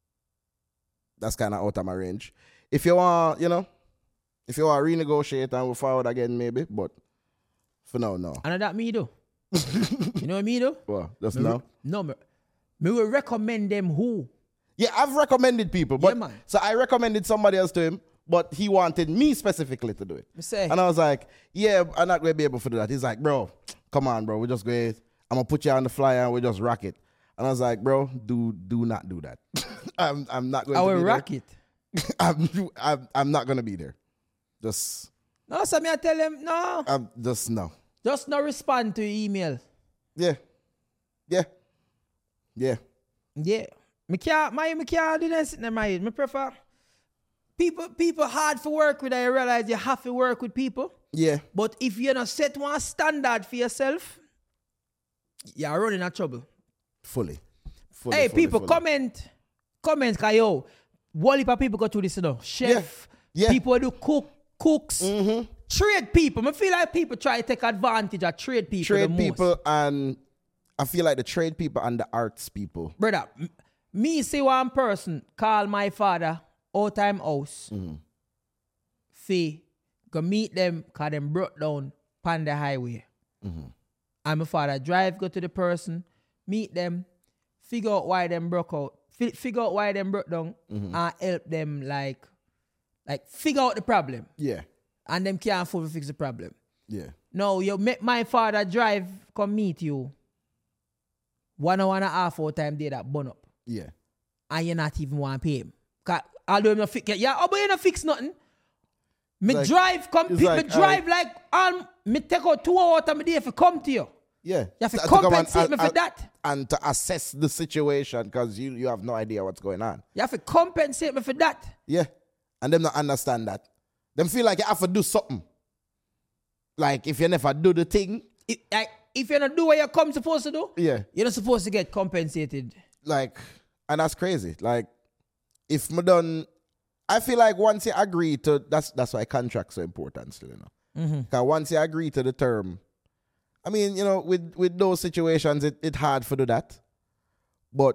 that's kind of out of my range. If you want, you know, if you want to renegotiate and we'll forward again, maybe, but for now, no. And that me do. You know what me do? Well, just Me now. re- no, me, me will recommend them who. Yeah, I've recommended people, but Yeah, man. so I recommended somebody else to him, but he wanted me specifically to do it. Me say, And I was like, yeah, I'm not going to be able to do that. He's like, bro, come on, bro. We just go ahead. I'm going to put you on the flyer and we just rock it. And I was like, bro, do do not do that. I'm I'm not going I to will be rock there. it. I'm, I'm I'm not going to be there. Just No, so me I tell them, no. I'm just no. Just no respond to email. Yeah. Yeah. Yeah. Yeah. Me can't, my, me can't do that in my head. Me prefer people, people hard for work with. I realize you have to work with people. Yeah. But if you don't set one standard for yourself, you're running out of trouble. Fully. Fully. Hey, fully, people, fully. comment. Comment, cause yo, one heap of people go through this, you know. Chef, Yeah. Yeah. people do cook, cooks, Mm-hmm. trade people. I feel like people try to take advantage of trade people the Trade most. people and I feel like the trade people and the arts people. Brother, m- me see one person call my father all time house. Mm-hmm. Fee, go meet them cause them broke down on the highway. Mm-hmm. And my father drive, go to the person, meet them, figure out why them broke out, fi- figure out why them broke down, Mm-hmm. and help them like, like figure out the problem. Yeah. And them can't fully fix the problem. Yeah. No, you make my father drive, come meet you. One hour and a half all time day that burn up. Yeah. And you not even want to pay him. Cause although him not fix, yeah, oh, but you not fix nothing. Me Like- drive, come, it's me like, drive like, um, me take out two hours out of my day if I come to you. Yeah. You have to To- to come and- compensate me and- for and- that. And to assess the situation because you, you have no idea what's going on. You have to compensate me for that. Yeah. And them not understand that. Them feel like you have to do something. Like if you never do the thing. If, like, if you don't do what you're come supposed to do, Yeah. you're not supposed to get compensated. Like, and that's crazy. Like, if me done, I feel like once you agree to, that's that's why contracts are important still, you know. Mm-hmm. Because once you agree to the term, I mean, you know, with, with those situations, it, it's hard to do that. But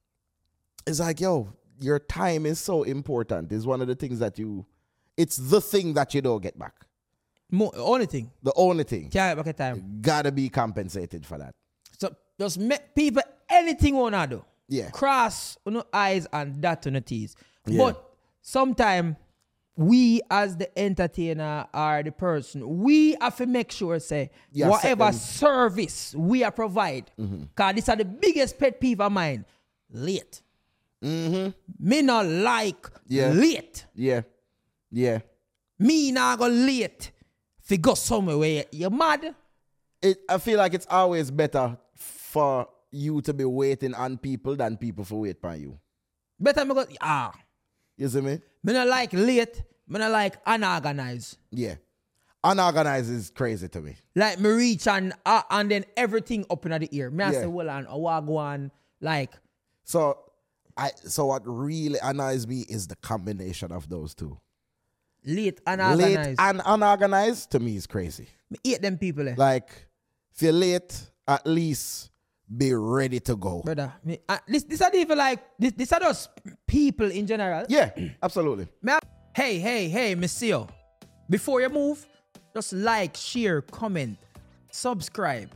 it's like, yo, your time is so important. It's one of the things that you, it's the thing that you don't get back. Mo- only thing. The only thing. Can't get back at time. Gotta be compensated for that. So just make people anything wanna do. Yeah. Cross on the eyes and dot on the T's. Yeah. But sometimes we as the entertainer or the person, we have to make sure say Yeah, whatever certain- service we are provide. Mm-hmm. Cause these are the biggest pet peeve of mine. Late. Mm-hmm. Me not like Yeah. late. Yeah. Yeah. Me not go late. If you go somewhere where you're mad. It, I feel like it's always better for you to be waiting on people than people for wait on you. Better me go, ah. You see me? Me not like late. Me not like unorganized. Yeah. Unorganized is crazy to me. Like me reach and uh, and then everything up in the ear. Me I Yeah. say, well, and a wagwan. Like, So I so what really annoys me is the combination of those two. late Late unorganized. and unorganized to me is crazy. Me hate them people. Eh. Like if you're late, at least be ready to go. Brother, me, uh, this, this are even like, this, this are just people in general. Yeah, absolutely. Me I- hey, hey, hey, monsieur. Before you move, just like, share, comment, subscribe.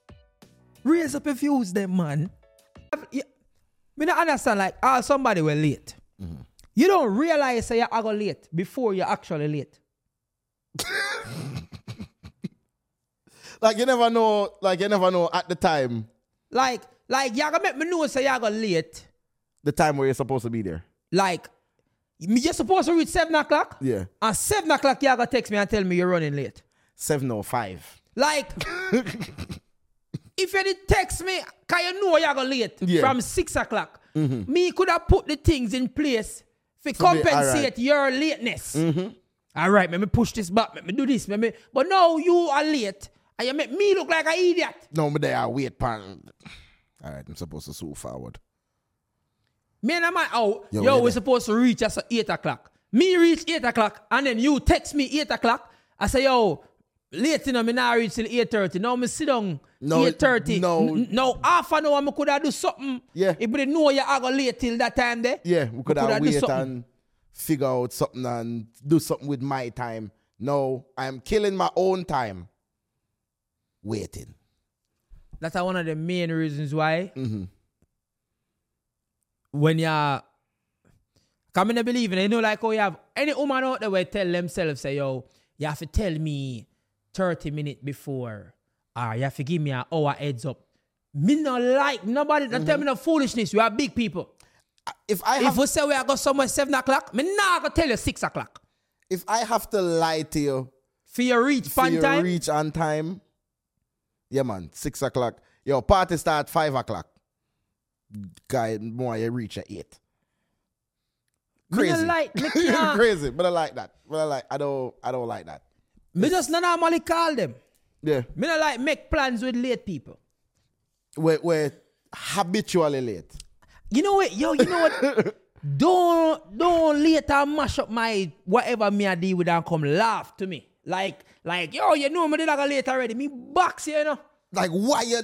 Raise up your views them, man. Yeah, me not understand, like, ah, somebody were late. Mm-hmm. You don't realize that you're late before you're actually late. Like you never know, like you never know at the time, Like, like, you're gonna make me know say you're late. the time where you're supposed to be there. Like, you're supposed to reach seven o'clock. Yeah. And seven o'clock, you're gonna text me and tell me you're running late. seven oh five. Like, if you did text me, cause you know you're gonna late Yeah. from six o'clock, me could have put the things in place to be- compensate alright. your lateness. All right, let me push this back, let me do this, let me. But now you are late, and you make me look like an idiot. No, but they are wait pan. All right, I'm supposed to sue forward. Me and my oh, Yo, yo, yeah, we're that- supposed to reach at eight o'clock. Me reach eight o'clock, and then you text me eight o'clock. I say, yo, late, you know, me now reach till eight thirty. Now me sit down No, eight thirty. no. N- no, half an hour, me could have do something. Yeah. If we didn't know you are going late till that time there. Yeah, we could coulda have do wait something. and figure out something and do something with my time. No, I'm killing my own time. Waiting. That's one of the main reasons why Mm-hmm. when you're coming to believe in it, you know, like how you have any woman out there will tell themselves, say, yo, you have to tell me thirty minutes before, or you have to give me an hour heads up. Me not like nobody, don't tell me no foolishness. We are big people. If I If have, we say we are going somewhere seven o'clock, me not going to tell you six o'clock. if I have to lie to you For your reach for fun you time, reach on time, yeah, man, six o'clock. Yo, party start five o'clock. Guy, more you reach at eight. me Crazy, not like, me can't, crazy, but I like that. But I like, I don't, I don't like that. me just not normally call them. Yeah, Me not like make plans with late people. we're, we're habitually late. You know what, yo, you know what? don't don't later mash up my whatever me I deal with and come laugh to me. Like, like, yo, you know me did like a late already. Me box you, you know. Like why you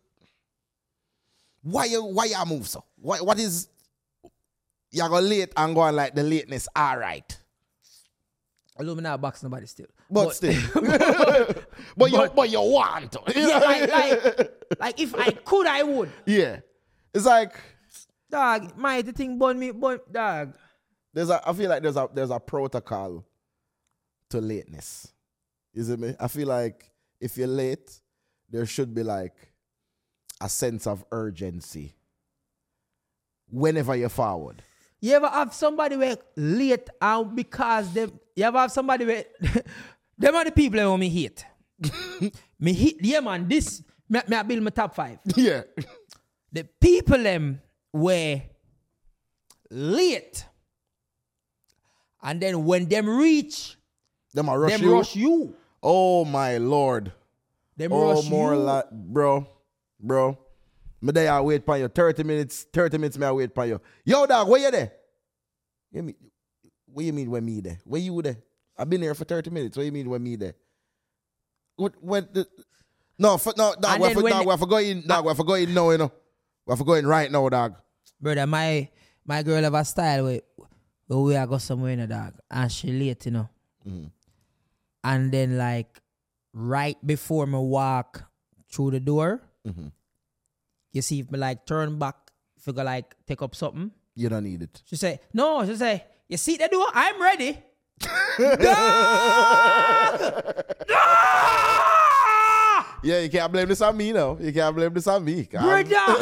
why you why you move so? What what is you go late and going like the lateness alright. Although me not box nobody still. But, still. but, you but you want to. Yeah, like, like, like if I could, I would. Yeah. It's like Dog, my the thing burn me, but dog. there's a I feel like there's a there's a protocol to lateness. You see me? I feel like if you're late, there should be like a sense of urgency whenever you're forward. You ever have somebody where late and because them, you ever have somebody where them are the people who me hate. me hate, yeah man, this, Me, me I build my top five. Yeah. The people them were late. And then when them reach, Them a rush them you. rush you. Oh my lord. Them Oh rush more you. la- bro. Bro. Me there I wait for you. thirty minutes. thirty minutes me I wait for you. Yo dog, where you there? You mean, what you mean when me there? Where you there? I've been here for thirty minutes. What you mean when me there? What when the No, for, no, dog, And we're then for, when dog, the- we're for going, dog, we're for going now, you know. We're for going right now, dog. Brother, my my girl have a style where, where we are go somewhere in a dog. And she late, you know. Mm-hmm. And then like right before me walk through the door, Mm-hmm. you see if me like turn back, if you go like take up something. You don't need it. She say, no, she say, you see the door? I'm ready. Dog! Dog! Yeah, you can't blame this on me now. You can't blame this on me. Brother!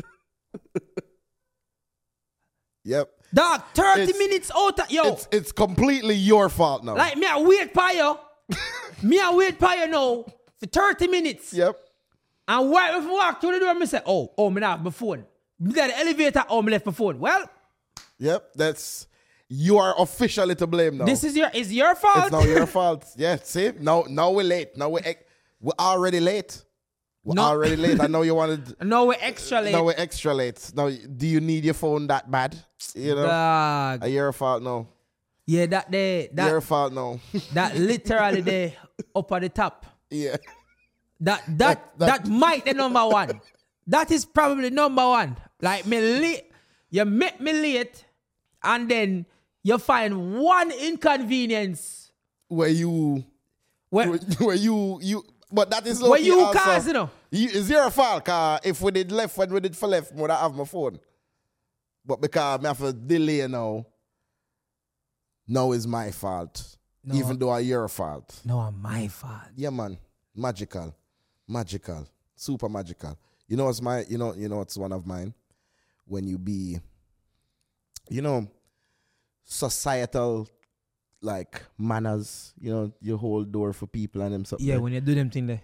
Yep. Dog, thirty It's- minutes out of, yo. It's it's completely your fault now. Like me, I wait for you. me, I wait for you now for thirty minutes. Yep. And while we walk through the door, I say, oh, oh, me not have my phone. Me got the elevator, oh, me left my phone. Well, Yep. That's you are officially to blame now. this is your, is your fault. It's now your fault. Yeah, see? Now now we're late. Now we're ex- we're already late. We're No. already late. I know you wanted no, we're extra late. now we're extra late. Now do you need your phone that bad? You know? Dog. Uh, your fault now. Yeah, that day, that, Your fault now. that literally there up at the top. yeah. That that that, that- might the number one. That is probably number one. Like me late, you make me late, and then you find one inconvenience Where you where, where, where you you but that is where low-key you also- cause, you know. You, it's your fault, cause if we did left when we did for left, would I have my phone? But because I have to delay now, now is my fault. No. Even though it's your fault. No, my fault. Yeah, man. Magical. Magical. Super magical. You know what's my you know, you know what's one of mine? When you be you know, societal like manners, you know, you hold door for people and them something. Yeah, like- when you do them thing there.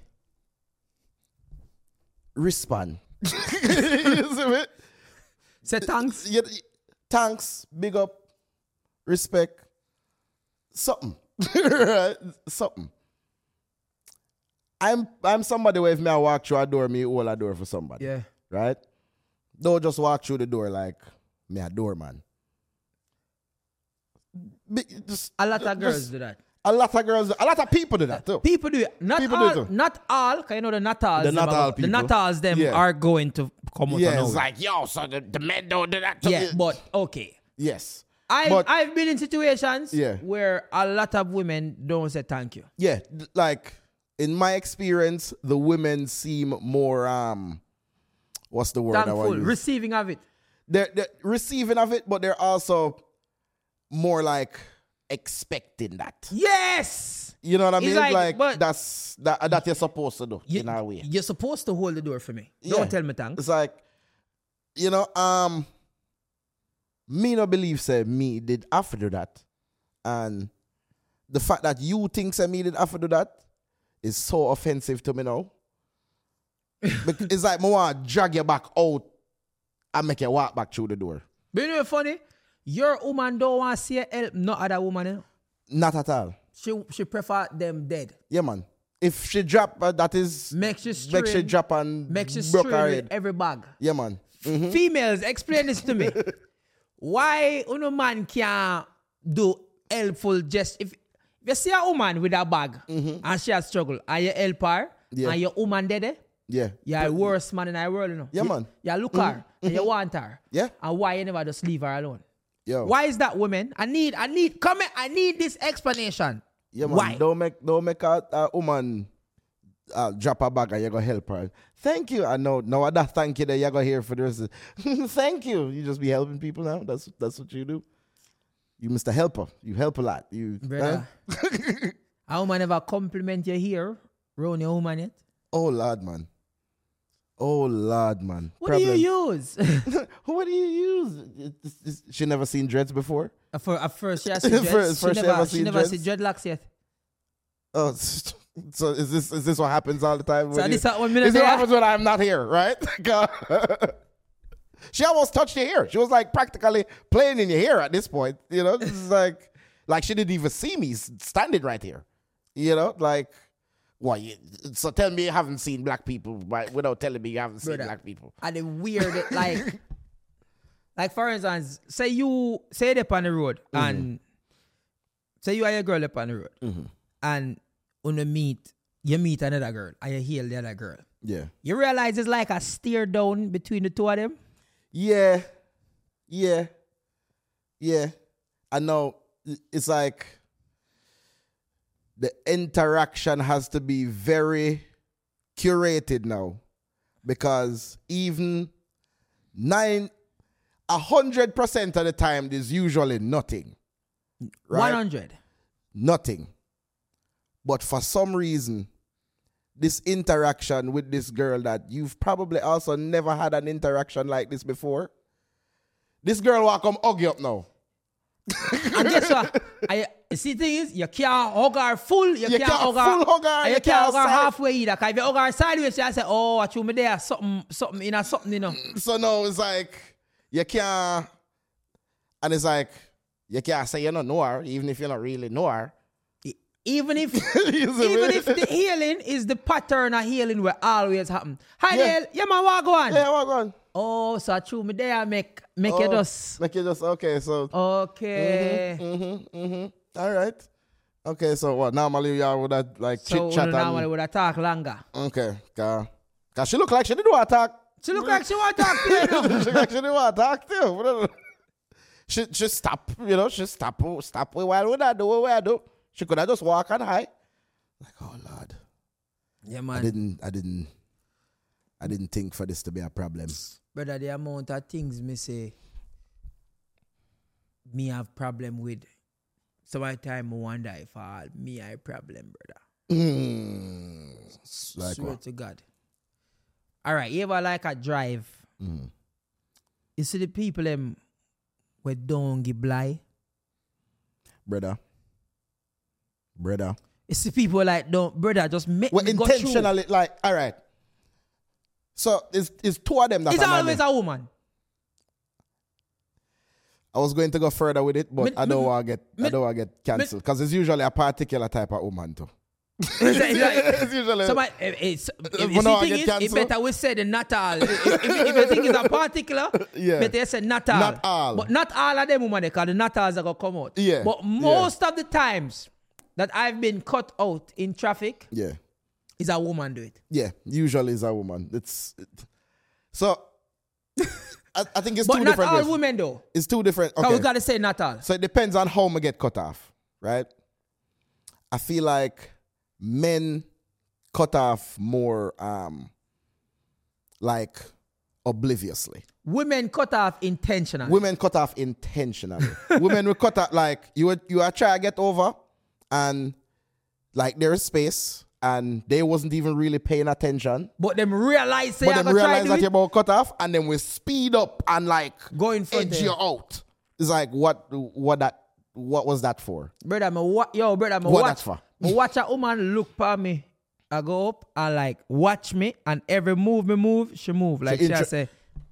respond. You see me? Say thanks. You- you- thanks, big up, respect, something, right? Something. I'm I'm somebody where if me I walk through a door, me hold a door for somebody, Yeah. right? Don't just walk through the door like me a doorman. Be- just- A lot of just- girls do that. A lot of girls, a lot of people do that too. People do it. Not People do all. it too. Not all. Cause you know the not all. The not all The people. not alls them Yeah. are going to come out. Yeah, of it's nowhere. like yo, so the, the men don't do that. To yeah, me. but okay. yes, I've, But- I've been in situations Yeah. where a lot of women don't say thank you. yeah, th- like in my experience, the women seem more um, what's the word I Thankful, want to use? receiving of it. They're, they're receiving of it, but they're also more like expecting that. Yes! You know what I It's mean? like, Like, but- that's that that you're supposed to do You, in a way. You're supposed to hold the door for me. Yeah. Don't tell me thanks. It's like, you know, um, me no believe say me did have to do that, and the fact that you think say me did have to do that is so offensive to me now. Bec- it's like me want to drag you back out and make you walk back through the door. But you know what's funny? Your woman don't want to see her help no other woman. You know? Not at all. She she prefer them dead. Yeah, man. If she drop, uh, that is Make she make she strain, drop and make she broke strain her with head. every bag. Yeah, man. Mhm. Females, explain this to me. Why uno man can't do helpful just if, if you see a woman with a bag and she has struggle and you help her Yeah. and your woman dead there, Yeah. you're the worst man in the world, you know. Yeah, you, man. You look her and you want her. Yeah. And why you never just leave her alone? Yo. Why is that, women? I need, I need, come here, I need this explanation. Yeah, man. Why? Don't make don't make a, a woman uh, drop a bag and you go help her. Thank you. I know. No other thank you that you go here for the rest of thank you. You just be helping people now. That's that's what you do. You Mister Helper. You help a lot. You Brother. huh? A woman never compliment you here, round your woman yet. Oh Lord, man. Oh Lord, man. What do you use? What do you use? It- it's- it's- she never seen dreads before. For, at first, she has seen dreads. First- she first she never, ever she seen never dreads? seen dreadlocks yet. Oh, So is this is this what happens all the time? So when this you- is what me this is say, what ah? happens when I'm not here, right? She almost touched your hair. She was like practically playing in your hair at this point. You know, this is like like she didn't even see me s- standing right here. You know, like what? You, so tell me you haven't seen black people right, without telling me you haven't seen Brother. black people. And the weird, like, like for instance, say you say they up on the road and say you are a girl up on the road and when you meet, you meet another girl and you hail the other girl. Yeah. You realize it's like a stare down between the two of them. Yeah, yeah, yeah. I know. It's like the interaction has to be very curated now, because even nine, a hundred percent of the time, there's usually nothing. Right? One hundred. Nothing. But for some reason, this interaction with this girl that you've probably also never had an interaction like this before. This girl will come hug you up now. And guess what? I, you see, the thing is, you can't hug her full. You, You can't, can't hug her, full hug her, and you you can't can't hug her side- halfway either. Because if you hug her sideways, she say, "Oh, I chew me there, something, something in a something, you know." So now it's like, you can't, and it's like, you can't say you don't know her, even if you don't really know her. Even if, You see even me? if the healing is the pattern of healing will always happen. Hi, Yeah. Dale. Yeah, man, what go on? Yeah, what on? Oh, so I chew me there, make, make Oh, it us. Make it just, okay, so. Okay. Mm-hmm, mm-hmm. All right. Okay, so what, normally y'all would have like So chit we chat normally and, would have talk longer. okay, cause, cause she look like she didn't want to talk. She look like she want to talk to you. She look like she didn't want to talk too. She, she stop, you know, she stop, stop while we I do what I do. She could have just walk and high. Like, oh Lord. Yeah, I man. didn't, I didn't, I didn't think for this to be a problem. Brother, the amount of things me say, me have problem with. So I time I wonder if all me I problem, brother. Mm. Like Swear what? to God. All right, you ever like a drive? Mm. You see the people them where don't give blind. Brother. Brother. You see people like don't, brother, just make Well, me go through. intentionally, like, all right. So it's, it's two of them that It's annoy always me. a woman. I was going to go further with it, but Me- I don't me- want to get I me- don't want to get cancelled because it's usually a particular type of woman too. It's like- it's like- It's usually Somebody, eh, eh, so- if, When if I the thing get is, it cancelled? better we say the not all. If, if, if the thing is a particular, Yeah. better you say not all. Not all. But not all of them women, because the not alls are going to come out. Yeah. But most of the times that I've been cut out in traffic, yeah. is a woman do it. Yeah, usually it's a woman. It's it, so I, I think it's But two not different all ways. women though. It's two different. So Okay. we got to say not all. So it depends on how I get cut off, right? I feel like men cut off more um like obliviously. Women cut off intentionally. Women cut off intentionally. Women will cut off like you would you are trying to get over and like there is space and they wasn't even really paying attention. But them realize say But I then go try realize do that it. you're about cut off and then we speed up and like Go in front edge there. you out. It's like what what that what was that for? Brother, me wa- yo, brother, me What watch, that's for? me watch a woman look for me. I go up and like watch me, and every move me move, she move. Like She she, inter- say,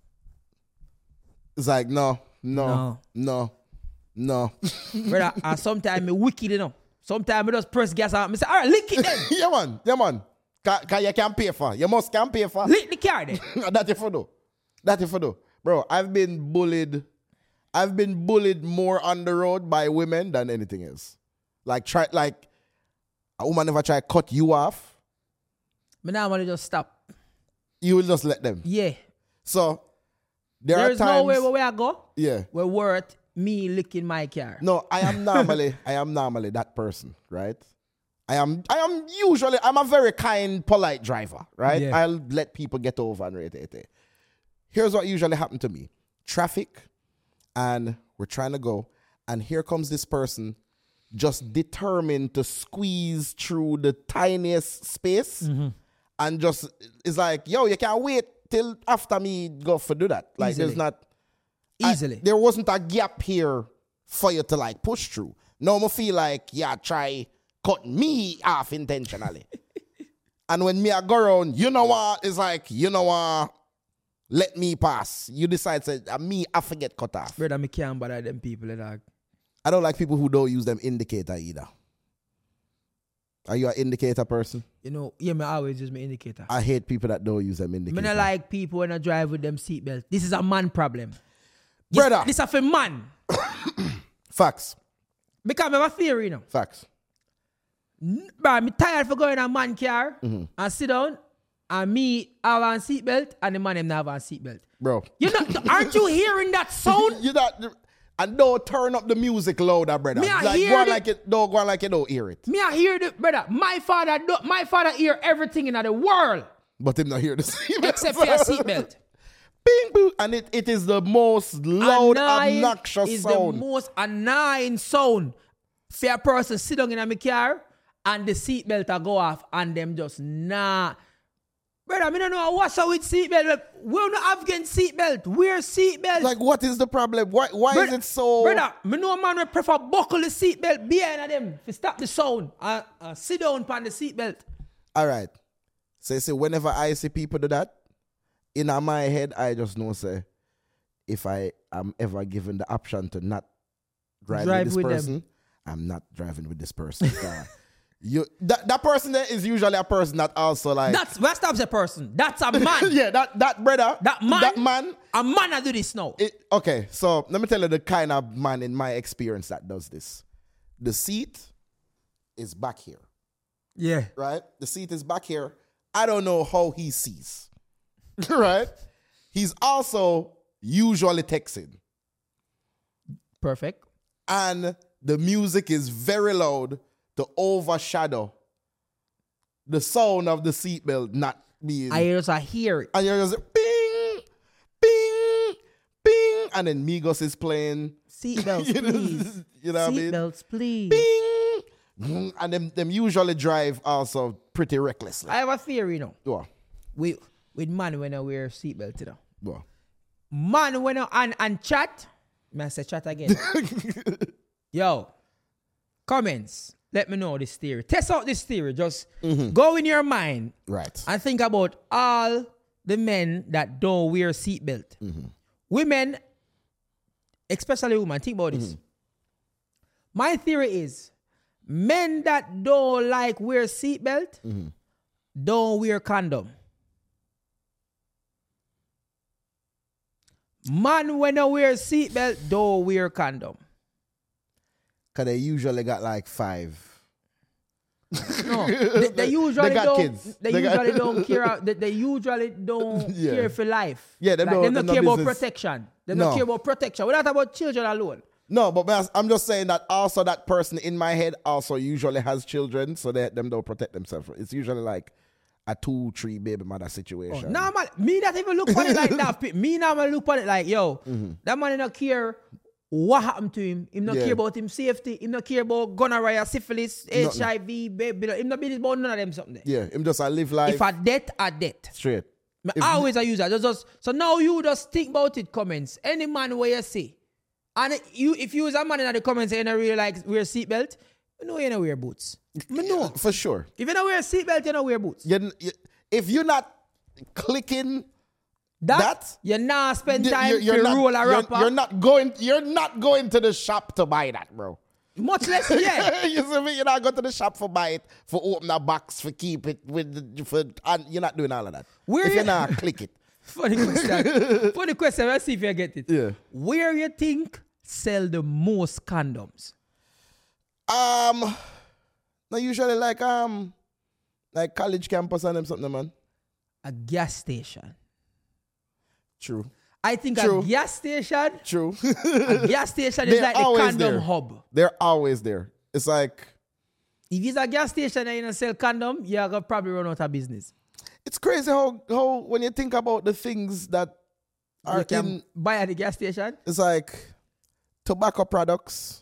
It's like no, no, No. no, no. brother, and sometimes me wicked, you know. Sometimes me just press gas out. Me say, all right, lick it then. yeah man, yeah man. Cause you can pay for. You must can pay for. Lick the car then. That if you do. That if you do. Bro, I've been bullied. I've been bullied more on the road by women than anything else. Like try like a woman never try to cut you off. Me now want to just stop. You will just let them. Yeah. So there There are is times. no way where I go. Yeah. We're worth me licking my car. No, I am normally I am normally that person, right? I am I am usually I'm a very kind, polite driver, right? Yeah. I'll let people get over and rate it. Here's what usually happened to me. Traffic, and we're trying to go, and here comes this person just determined to squeeze through the tiniest space Mm-hmm. and just it's like, yo, you can't wait till after me go for do that. Like Easily. there's not I- Easily. there wasn't a gap here for you to like push through. No, I feel like, yeah, try cut me off intentionally. And when me I go around, you know what? It's like, you know what? Let me pass. You decide to, uh, me, I forget cut off. Brother, me can't bother them people, dog. I don't like people who don't use them indicator either. Are you an indicator person? You know, yeah, me always use my indicator. I hate people that don't use them Me indicator. not like people when I drive with them seatbelt. This is a man problem. Brother. This, this is a man. Facts. Because I have a theory, you know. Facts. But I'm tired for going in a man car Mm-hmm. and sit down and me have a seatbelt and the man him not have a seatbelt. Bro. You know, aren't you hearing that sound? You not, and don't turn up the music louder, brother. Me a Like hear go on the- like it, don't go on like you don't hear it. Me I hear the brother. My father, do, my father hear everything in the world But him not hear the seatbelt. except for a seatbelt. Bing, boo. And it, it is the most loud, Annoying obnoxious is sound. the most annoying sound. For a person sit down in a car and the seatbelt a go off and them just nah. Brother, I don't know what's up with seatbelt. We don't have getting seatbelt. Wear seatbelt. Like, what is the problem? Why, why brother, is it so... Brother, me know a man will prefer buckle the seatbelt behind them to stop the sound and uh, sit down upon the seatbelt. All right. So you see, whenever I see people do that, in my head, I just know, say, if I am ever given the option to not drive, Drive with this with them. person, I'm not driving with this person. Uh, you that, that person there is usually a person that also like... That's what stops a person. That's a man. yeah, that, that brother, That man. that man... A man that do this now. It, okay, so let me tell you the kind of man in my experience that does this. The seat is back here, Yeah. right? The seat is back here. I don't know how he sees, right? He's also usually texting. Perfect. And the music is very loud to overshadow the sound of the seatbelt not being... I just I hear it. And you're just bing, bing, bing. And then Migos is playing. Seatbelts, you know, please. you know what I mean? Seatbelts, please. Bing. And them, them usually drive also pretty recklessly. I have a theory, you know. Wow. With, with man when I wear seatbelt, you know. Wow. Man when I and, and chat, may I say chat again. Yo, comments. Let me know this theory. Test out this theory. Just Mm-hmm. go in your mind Right. and think about all the men that don't wear seatbelt. Mm-hmm. Women, especially women, think about this. Mm-hmm. My theory is men that don't like wear seatbelt Mm-hmm. don't wear condom. Man when I wear seatbelt don't wear condom. Because they usually got like five. No, they, they usually They got don't. kids. They, They got- usually don't care. They, they usually don't Yeah. care for life. Yeah, them like, don't- them them not no care about business. protection. They No. don't care about protection. We're not about children alone. No, but man, I'm just saying that also that person in my head also usually has children, so that them don't protect themselves. It's usually like a two, three baby mother situation. Nah, man, me not even look on it like that. Pe- Me not even look on it like, yo, that man don't care what happened to him. Him not Yeah. care about him safety. Him not care about gonorrhea, syphilis, Nothing. H I V, baby. Him not business about none of them something there. Yeah, him just a live life If a death, a death. straight. Me If- always I use that. Just, just, so now you just think about it, comments. Any man where you see. And it- you, if you use a man in the comments and you don't really like wear seatbelt, you know you don't wear boots. Me know. For sure. If you don't wear seatbelt, you don't wear boots. You, you, if you're not clicking That, that, you not spend you- time you- you're, to not, roll a you're, rapper. you're not going. You're not going to the shop to buy that, bro. Much less, yeah. you see me? You're not going to the shop for buy it, for open a box, for keep it with, the, for, and you're not doing all of that. Where if you- you're not click it, Funny question. Funny question. Let's see if you get it. Yeah. Where you think sell the most condoms? um, now usually like um, like college campus and them something, man. A gas station. True, I think True. a gas station. true. A gas station is They're like the always condom there. hub. They're always there. It's like If it's a gas station and you don't sell condom, you're gonna probably run out of business. it's crazy how how when you think about the things that are You can in, buy at the gas station. it's like tobacco products,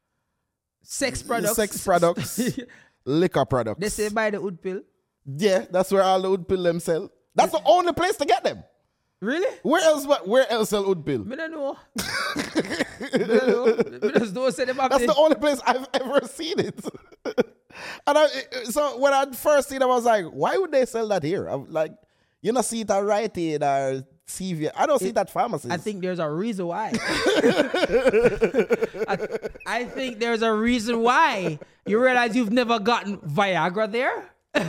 Sex products. sex products, liquor products. They say buy the wood pill. Yeah, that's where all the wood pill them sell. That's the only place to get them. Really? Where else? Where else sell wood pill? Me don't know. Me don't know. Me just don't say them have That's the- the only place I've ever seen it. And I, so when I first seen it, I was like, why would they sell that here? I'm like, you don't see it at Rite Aid or C V S. I don't see it at pharmacies. I think there's a reason why. I, I think there's a reason why. You realize you've never gotten Viagra there?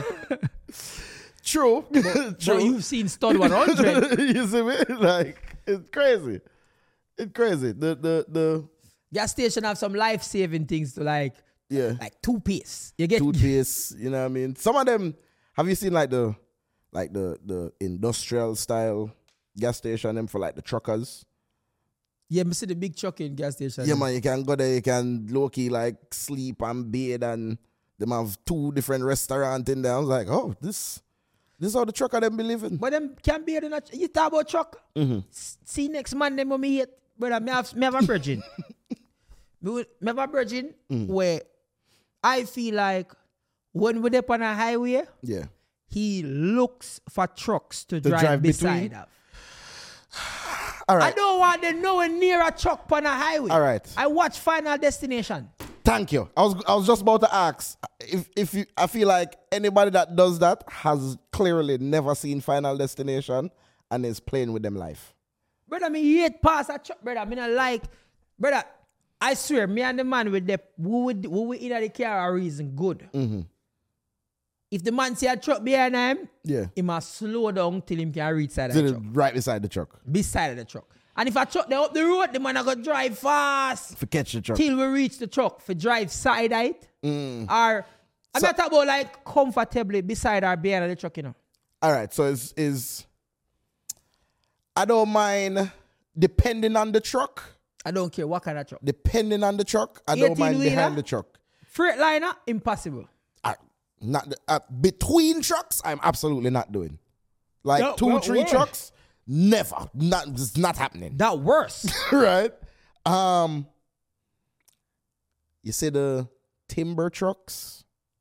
True. But, True. but you've seen Stud one hundred. You see me? Like, it's crazy. It's crazy. The, the, the, Gas station have some life-saving things to like, yeah. like toothpaste. You get Toothpaste, you know what I mean? Some of them, have you seen like the, like the, the industrial style gas station them for like the truckers? Yeah, me see the big truck in gas station. Yeah, man, you can go there, you can low-key like sleep and bathe, and them have two different restaurants in there. I was like, oh, this this is how the trucker them be living. But them can be in a, you talk about truck. Mm-hmm. S- See next man them when me hate. Brother, me have, me have a virgin. me, would- me have a virgin Mm. where I feel like when we're up on a highway, Yeah. he looks for trucks to, To drive, drive beside between? of. All I right. don't want them nowhere near a truck on a highway. All right. I watch Final Destination. Thank you. I was I was just about to ask if if you I feel like anybody that does that has clearly never seen Final Destination and is playing with them life. Brother, me hate pass a truck, brother. Me not like, brother, I swear, me and the man with the, who would, who would in the car a reason good. Mm-hmm. If the man see a truck behind him, Yeah. he must slow down till him can reach side of To the the, truck. right beside the truck. Beside of the truck. And if a truck they up the road, the man a go drive fast For catch the truck. till we reach the truck for drive side of it. Mm. Or I'm So- not talking about like comfortably beside or behind the truck, you know. All right. So is is I don't mind depending on the truck. I don't care what kind of truck. Depending on the truck, I don't mind eighteen-wheeler? behind the truck. Freightliner, impossible. I, not the- uh, between trucks, I'm absolutely not doing. Like No, two, well, three well. trucks, never. Not it's not happening. That worse. Right? Um, you see the timber trucks,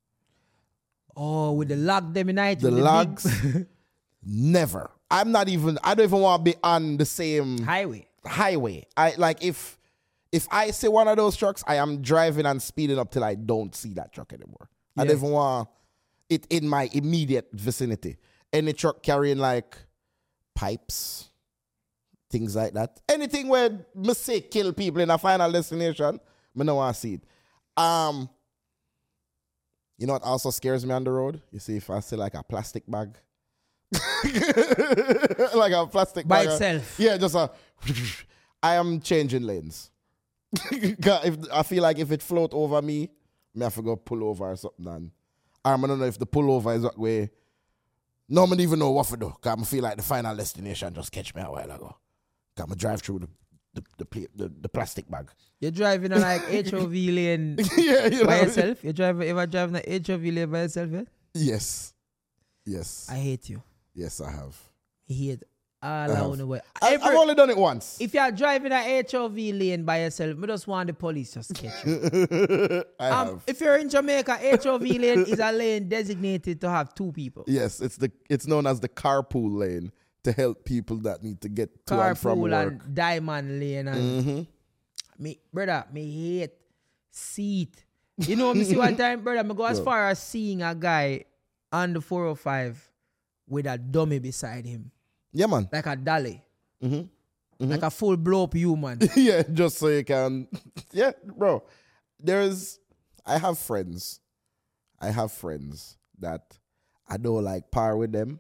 Oh, with the log them in it. the with logs, big never. I'm not even. I don't even want to be on the same highway. highway. I like if if I see one of those trucks, I am driving and speeding up till I don't see that truck anymore. I Yeah. don't even want it in my immediate vicinity. Any truck carrying like pipes, things like that. Anything where me say kill people in a Final Destination, me no want to see it. Um, you know what also scares me on the road? You see, if I see like a plastic bag. Like a plastic By bag. itself. Yeah, just a. I am changing lanes. 'Cause if I feel like if it float over me, me have to go pull over or something. And I don't know if the pullover is that way. No, I don't even know what to do. Cause I feel like the Final Destination just catch me a while ago. Cause I drive through the the the, pla- the the plastic bag. You're driving on like H O V lane Yeah, you know. by yourself. You drive ever driving on H O V lane by yourself, yeah? Yes, yes, I hate you. yes. I have. I hate all have. along the way. I, Every- I've only done it once. if you're driving an H O V lane by yourself, I just want the police just catch you. I Um, have. if you're in Jamaica, H O V lane is a lane designated to have two people. Yes, it's the it's known as the carpool lane to help people that need to get to and from Carpool work. and diamond lane. And Mm-hmm. me, brother, me hate seat. You know, me see one time, brother, me go as Yeah. far as seeing a guy on the four oh five with a dummy beside him. Yeah, man. Like a dolly. Mm-hmm. Like a full blow up human. Yeah, just so you can. Yeah, bro. There's. I have friends. I have friends that I don't like par with them.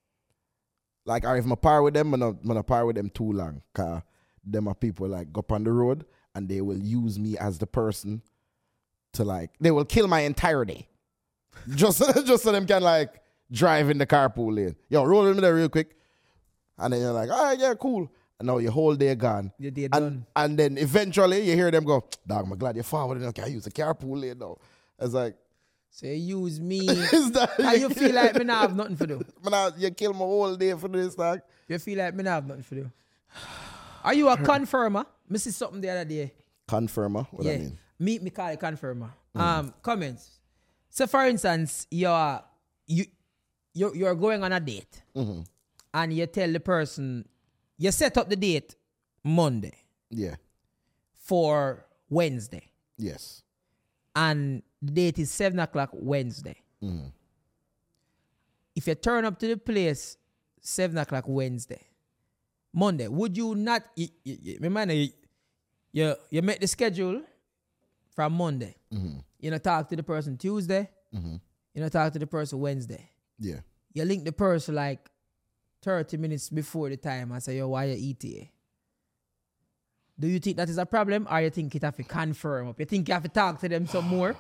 Like, or if I par with them, I'm not, I'm not par with them too long. Because them are people like go up on the road and they will use me as the person to like, they will kill my entire day. Just, just so them can like drive in the carpool lane. Yo, roll in there real quick. And then you're like, all right, yeah, cool. And now your whole day gone. Your day and, done. and then eventually you hear them go, dog, I'm glad you're forward. Okay, I use the carpool lane now. It's like, So you use me. is that and you feel like me not have nothing to do. Man, I- you kill my whole day for this, dog. You feel like me not have nothing to do. Are you a confirmer? Me see something the other day. Confirmer? What yeah. I mean? Me, me call it confirmer. Um, comments. So for instance, you're you you're, you're going on a date Mm-hmm. and you tell the person you set up the date Monday Yeah. for Wednesday. Yes. And the date is seven o'clock Wednesday. Mm-hmm. If you turn up to the place seven o'clock Wednesday, Monday, would you not, you, you, you, remember, you, you, you make the schedule from Monday. Mm-hmm. You know, talk to the person Tuesday. Mm-hmm. You know, talk to the person Wednesday. Yeah. You link the person like thirty minutes before the time and say, yo, why you E T A? Do you think that is a problem, or you think it have to confirm up? You think you have to talk to them some more?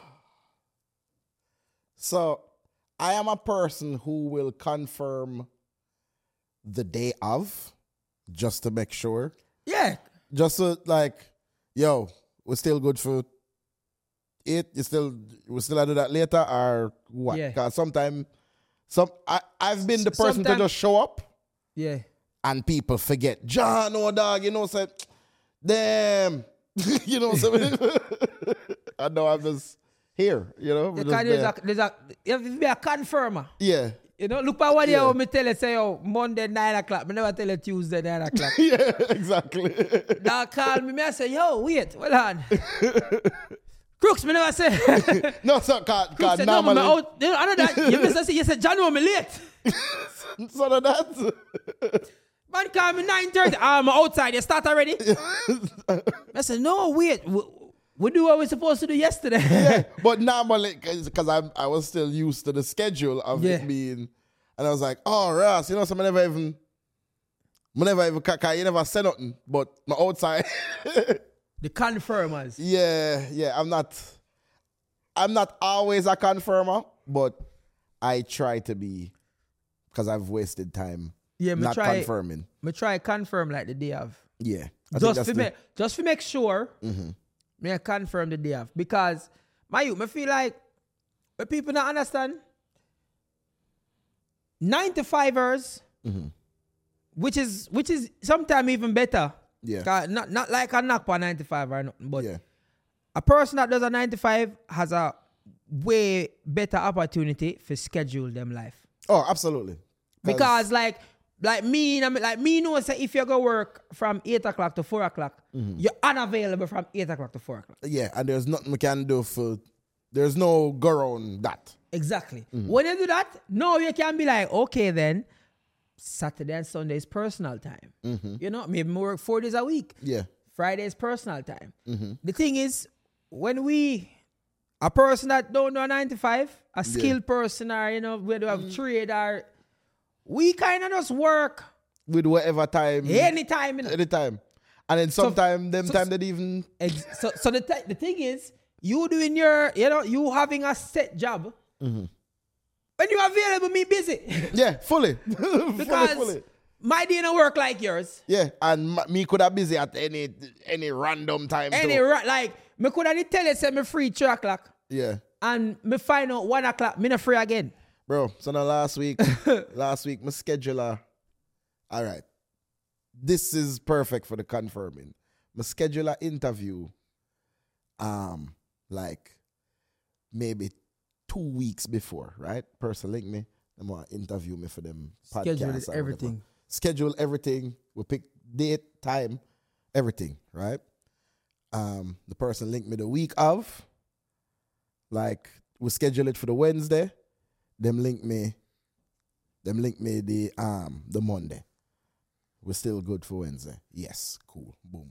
So, I am a person who will confirm the day of, just to make sure. Yeah. Just so, like, yo, we're still good for it. You still, we still do that later, or what? Yeah. Because sometimes, some I I've been the person Sometime- to just show up, Yeah. and people forget. John, oh dog, you know, say, damn, you know, so I know I'm just here, you know. Yeah, just there's there. a, there's a, you have to be a confirmer. Yeah. You know, look at what Yeah. you me tell you, say, oh, Monday, nine o'clock. Me never tell you Tuesday, nine o'clock. Yeah, exactly. Now call me, me I say, yo, wait, hold on. Crooks, me never say. No, so cause, Crooks cause said, no, me normally, out. You know, I know that. You miss say, you said, John, I'm late. so of that. Man call me nine thirty. I'm outside. You start already? I said, no, wait. We, we do what we supposed to do yesterday. Yeah, but normally, because I I was still used to the schedule of Yeah. it being, and I was like, oh, Ross, you know, so I never even, I never even, cause you never said nothing, but my outside. The confirmers. Yeah, yeah, I'm not, I'm not always a confirmer, but I try to be, because I've wasted time Yeah, me not try, confirming. me try confirm like the day of. Yeah. I think Just that's to, the- make, just to make sure, Mhm. me I confirm the day of. Because, my youth, me feel like, when people not understand, ninety-fivers, Mhm. which is which is sometimes even better. Yeah. 'Cause Not, not like a knock for ninety-five or nothing, but Yeah. a person that does a ninety-five has a way better opportunity for schedule them life. Oh, absolutely. Because like like me, I mean, like me know say if you go work from eight o'clock to four o'clock, you're unavailable from eight o'clock to four o'clock. Yeah, and there's nothing we can do for, there's no go around that. Exactly. When you do that, no, you can be like, okay then, Saturday and Sunday is personal time. You know, maybe we work four days a week. Yeah. Friday is personal time. The thing is, when we, a person that don't know a nine to five, a skilled person or, you know, we do have trade or, we kind of just work With whatever time. anytime. You know? Anytime. And then sometime, them so- time that even, Ex- so so the, th- the thing is, you doing your, you know, you having a set job. When you available, me busy. yeah, fully. Because fully, fully. my day don't work like yours. Yeah, and m- me could have busy at any any random time Any too. ra- like me could have tell you say me free three o'clock Yeah. and me find out one o'clock me not free again. Bro, so now last week, last week, my scheduler, all right, this is perfect for the confirming. My scheduler interview, um, like maybe two weeks before, right? Person link me, they want to interview me for them Schedule podcasts. or whatever. everything. Schedule everything. We pick date, time, everything, right? Um, the person linked me the week of, like we schedule it for the Wednesday. Them link me, them link me the um the Monday. We're still good for Wednesday. Yes, cool. Boom.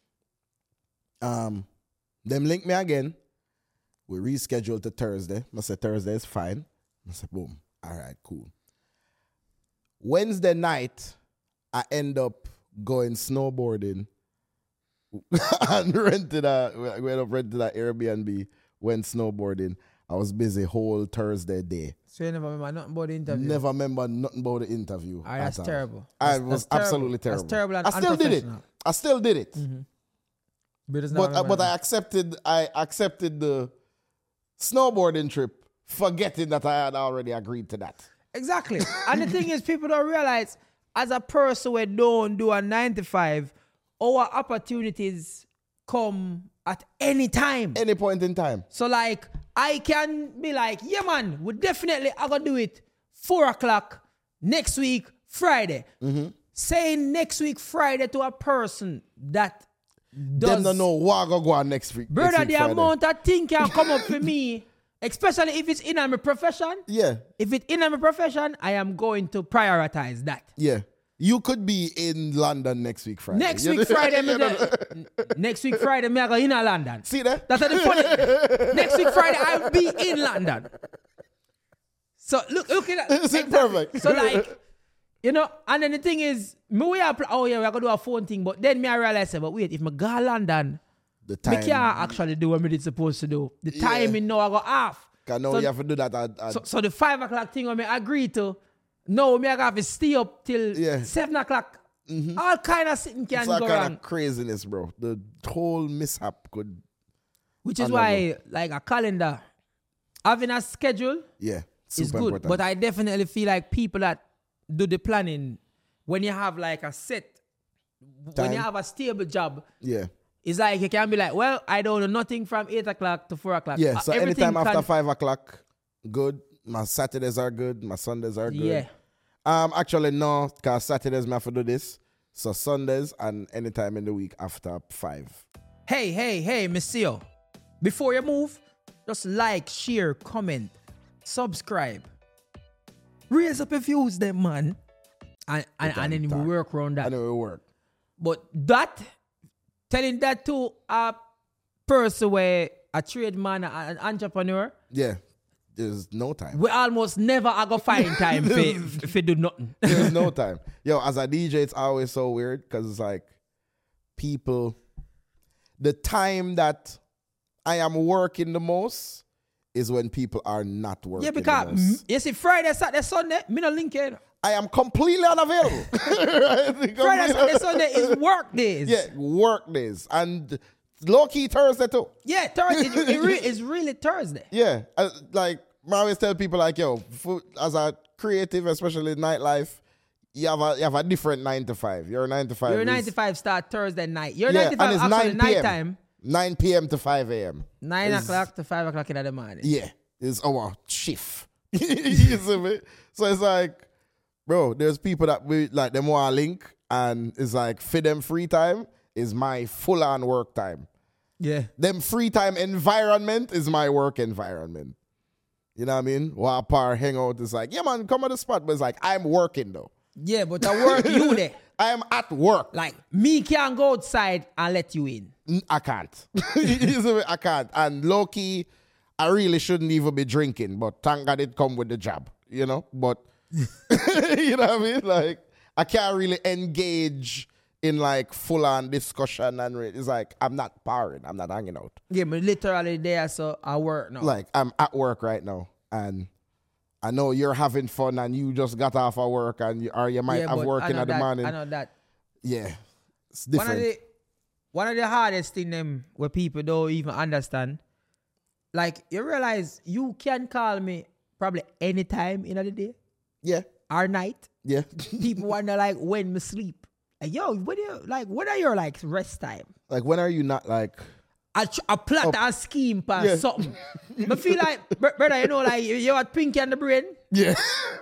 Um, them link me again. We reschedule to Thursday. I say Thursday is fine. I say boom. All right, cool. Wednesday night, I end up going snowboarding and rented a we ended up renting an Airbnb, went snowboarding. I was busy whole Thursday day. So you never remember nothing about the interview. Never remember nothing about the interview. Ah, that's at all. terrible. I That's- was that's absolutely terrible. terrible. That's terrible and I still did it. unprofessional. I still did it. But, it's not But uh, but remember. I accepted I accepted the snowboarding trip, forgetting that I had already agreed to that. Exactly. And the thing is, people don't realize, as a person who don't do a nine to five, our opportunities come at any time. Any point in time. So like, I can be like, yeah man, we definitely are going to do it four o'clock next week, Friday. Saying next week, Friday to a person that does... Them don't know what go go on next week. Brother, next week the Friday. amount of thing can come up for me Especially if it's in my profession. Yeah. If it's in my profession, I am going to prioritize that. Yeah. You could be in London next week Friday. Next You week know? Friday, me the, next week Friday, me I go in London. See that? That's the funny. Next week Friday, I'll be in London. So look, look at that. It's Exactly. perfect. So like, you know, and then the thing is, me we are pl- oh yeah, we're gonna do a phone thing, but then me I realize, but wait, if me go London, The me time. can't actually do what me did supposed to do. The Yeah. timing now I go off. Cause now So- you have to do that at, at So, so the five o'clock thing when me agree to, no, me I have to stay up till Yeah. seven o'clock. All kind of sitting can it's that go kind wrong. of craziness, bro. The whole mishap could Which is Another. why, like a calendar, having a schedule yeah. is Super good. important. But I definitely feel like people that do the planning, when you have like a set, when Time. you have a stable job, yeah. it's like you can be like, well, I don't know nothing from eight o'clock to four o'clock. Yeah. Uh, So everything anytime after can- five o'clock, good. My Saturdays are good. My Sundays are good. Yeah. Um, actually no, cause Saturdays me have to do this. So Sundays and anytime in the week after five. Hey, hey, hey, Monsieur. Before you move, just like, share, comment, subscribe. Raise up your views, them man. And, and, and then we talk. work around that. I know it will work. But that, telling that to a person where a trade man, an entrepreneur, Yeah. There's no time. we almost never are going to find time for, for do nothing. There's no time. Yo, as a D J, it's always so weird because it's like people, the time that I am working the most is when people are not working Yeah, the because, most. mm, you see, Friday, Saturday, Sunday, me no link in. I am completely unavailable. Right? Friday, Saturday, Sunday is work days. Yeah, work days. And low-key Thursday too. Yeah, Thursday. it, it re- it's really Thursday. Yeah, uh, like I always tell people, like, yo, for, as a creative, especially nightlife, you have a you have a different nine to five. Your nine to five. Your is, nine to five start Thursday night. Your yeah, nine to five and it's actually nine p.m. night time. nine p.m. to five a.m. Nine It's- o'clock to five o'clock in the morning. Yeah, it's our shift. You see me? So it's like, bro, there's people that we like them want to link, and it's like for them free time is my full on work time. Yeah. Them free time environment is my work environment. You know what I mean? While par hang out is like, yeah man, come on the spot, but it's like I'm working though. Yeah, but I work you there. I am at work. Like, me can't go outside and let you in. N- I can't. You see me? I can't. And low key, I really shouldn't even be drinking, but thank God it come with the job, you know? But, you know what I mean? Like, I can't really engage in like full on discussion and re- it's like, I'm not parring, I'm not hanging out. Yeah, but literally there, so I work now. Like, I'm at work right now and I know you're having fun and you just got off of work and you, or you might yeah, have but work I in know the that, morning. I know that. Yeah, it's One of different. the one of the hardest thing them where people don't even understand. Like, you realize you can call me probably any time in the day yeah, or night. yeah. People wonder like when me sleep. Like, yo, what do you like? What are your like rest time? Like, when are you not like, I, tr- I plot a scheme for Yeah. something. I feel like, br- brother, you know, like you- you're at Pinky and the brain. yeah.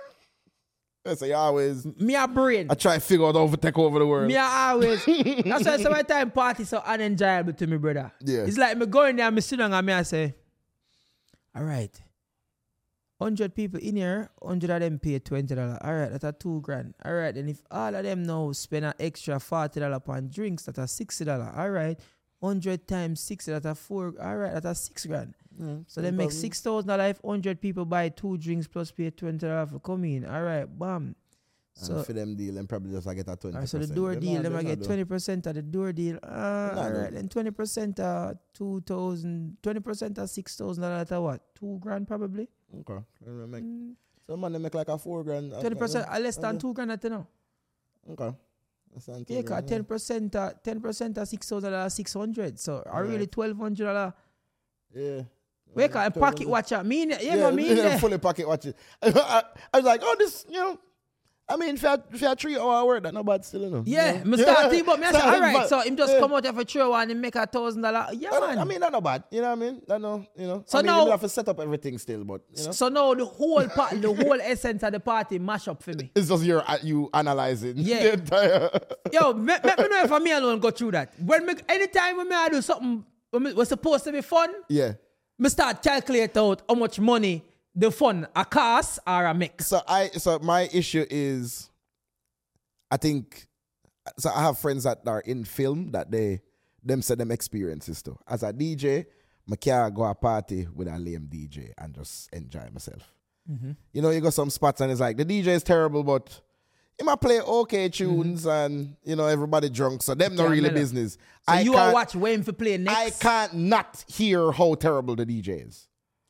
So you always, Me a brain. I try to figure out how to take over the world. Me a always. That's why some time party so unenjoyable to me, brother. Yeah. It's like me going there and me sit down and me I say, all right, hundred people in here, hundred of them pay twenty dollars. All right, that's a two grand. All right, and if all of them now spend an extra forty dollars on drinks, that's a sixty dollars. All right, hundred times sixty, that's a four. All right, that's a six grand. Mm, So they make six thousand dollars if hundred people buy two drinks plus pay twenty dollars for come in. All right, bam. So So for them deal, and probably just like get a twenty. all right, so the door deal, them I get twenty percent of the door deal. Uh, Nah, all no. right, then twenty percent of two thousand, twenty percent of six thousand dollars at what? Two grand probably. Okay. Make, so man, they make like a four grand. Twenty percent, uh, less than two grand at now. Okay. Less than two Yeah, cause grand, ten percent, uh, ten percent of six thousand dollars, six hundred. So I really Right. twelve hundred dollars. Yeah. Wake up, pocket watcher. Me, in there. yeah, but me in yeah, there. fully pocket watch it. I, I, I was like, oh, this, you know, I mean, if you had, if you had three hour work, that nobody still, you know. Yeah, you me know? start thinking, but me I say, Start all right, back. so him just Yeah. come out here for three hours and make a thousand dollars. Yeah, I, man. I mean, that's not bad. You know what I mean? That no, you know. So I mean, now- you have to set up everything still, but you know, So now the whole part, the whole essence of the party mash up for me. it's just your uh, you analyzing Yeah. the entire. Yo, let me know if I me alone go through that. When me, anytime when me I do something when me, was supposed to be fun, Yeah. me start calculate out how much money the fun a cost or a mix. So I so my issue is, I think, so I have friends that are in film that they them say them experiences too. As a D J, I can't go a party with a lame D J and just enjoy myself. Mm-hmm. You know, you go some spots and it's like the D J is terrible, but he might play okay tunes mm-hmm. and you know everybody drunk, so them not really business. So I you are watch when for play next. I can't not hear how terrible the D J is.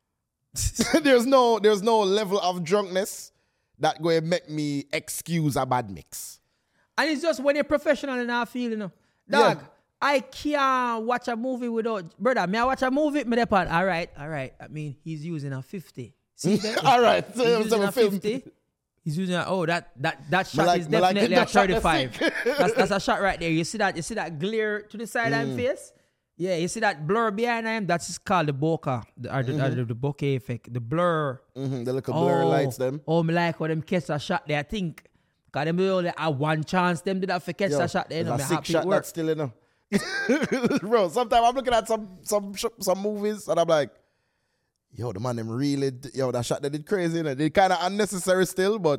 there's no there's no level of drunkenness that going to make me excuse a bad mix. And it's just when you're professional in our field, you know. Dog, Yeah. I can't watch a movie without brother. May I watch a movie? Me depart. All right, all right. I mean, he's using a fifty. See that? All right, He's so, using so a film. fifty. He's using a, oh that that that shot like- is me like definitely the a shot that's thirty-five. sick. that's that's a shot right there. You see that? You see that glare to the side of Mm. his face? Yeah, you see that blur behind him? That's called the bokeh, the, or the, or the, the bokeh effect. The blur. Mm-hmm, the little blurry lights them. Oh, me like how them catch a shot there. I think because them only have one chance. Them did that for catch Yo, a shot there. You know, there's me a sick happy shot it work. that's still in there. Bro, sometimes I'm looking at some some sh- some movies and I'm like, yo, the man them really, d- yo, that shot they did crazy, you know. They kind of unnecessary still, but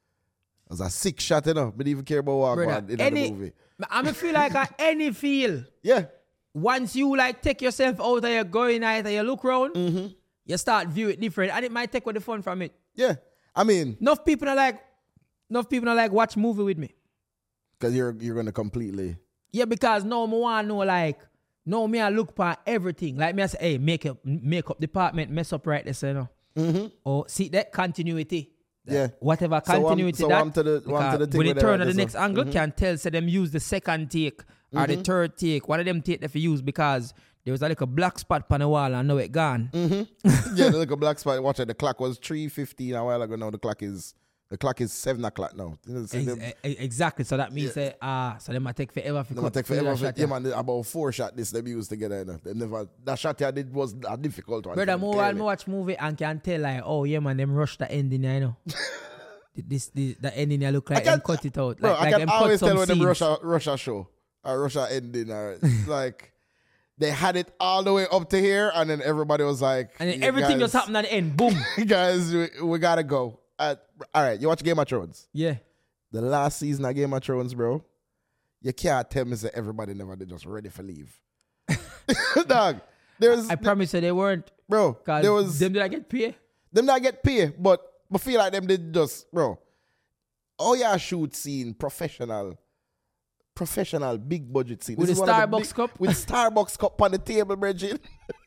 it was a sick shot, you know. But even care about what Brother, in any, the movie. I mean, feel like at any feel, Yeah. once you like take yourself out and you're going out and you look around, Mm-hmm. you start view it different, and it might take away the fun from it. Yeah. I mean, Enough people are like, enough people are like watch movie with me. because you're you're gonna completely Yeah, because now me want know like, no me I look for everything. Like me I say, hey, makeup makeup department mess up right there, you know. mm-hmm. Or see that continuity. That Yeah. Whatever So, um, continuity so that. um, to the- um, to the because thing when they with the- turn on the this next one. angle, Mhm. can tell say them use the second take or the third take. One of them take that for use because there was a like a black spot on the wall and now it gone. Mm-hmm. Yeah, the little black spot. Watch it. The clock was three fifteen a while ago. Now the clock is the clock is seven o'clock now. You know, so Ex- them- e- e- exactly. So that means say ah, so them might take forever for They might cut- take for that forever. shot, Yeah, yeah. man, about four shots this them used together. You know. They never, that shot I did was a difficult one. Brother, for them, more while clearly. me watch movie and can tell like, oh yeah man, them rush the ending, you know. this the, the ending I look like them cut it out. Bro, Like, I like can them cut always some tell when them scenes. Russia, Russia show or Russia ending. Or, like, they had it all the way up to here and then everybody was like. And then "Yeah, everything guys, just happened at the end. Boom. Guys, we, we gotta go. Uh, all right, you watch Game of Thrones. Yeah. The last season of Game of Thrones, bro. You can't tell me that everybody never did just ready for leave. Dog, there's I promise you they weren't. bro. Because There was them did I get paid? them not get paid, but I feel like them did just bro. Oh yeah, shoot scene, professional, professional, big budget scene. With This the is one of Starbucks big- cup? with Starbucks cup on the table, Bridget.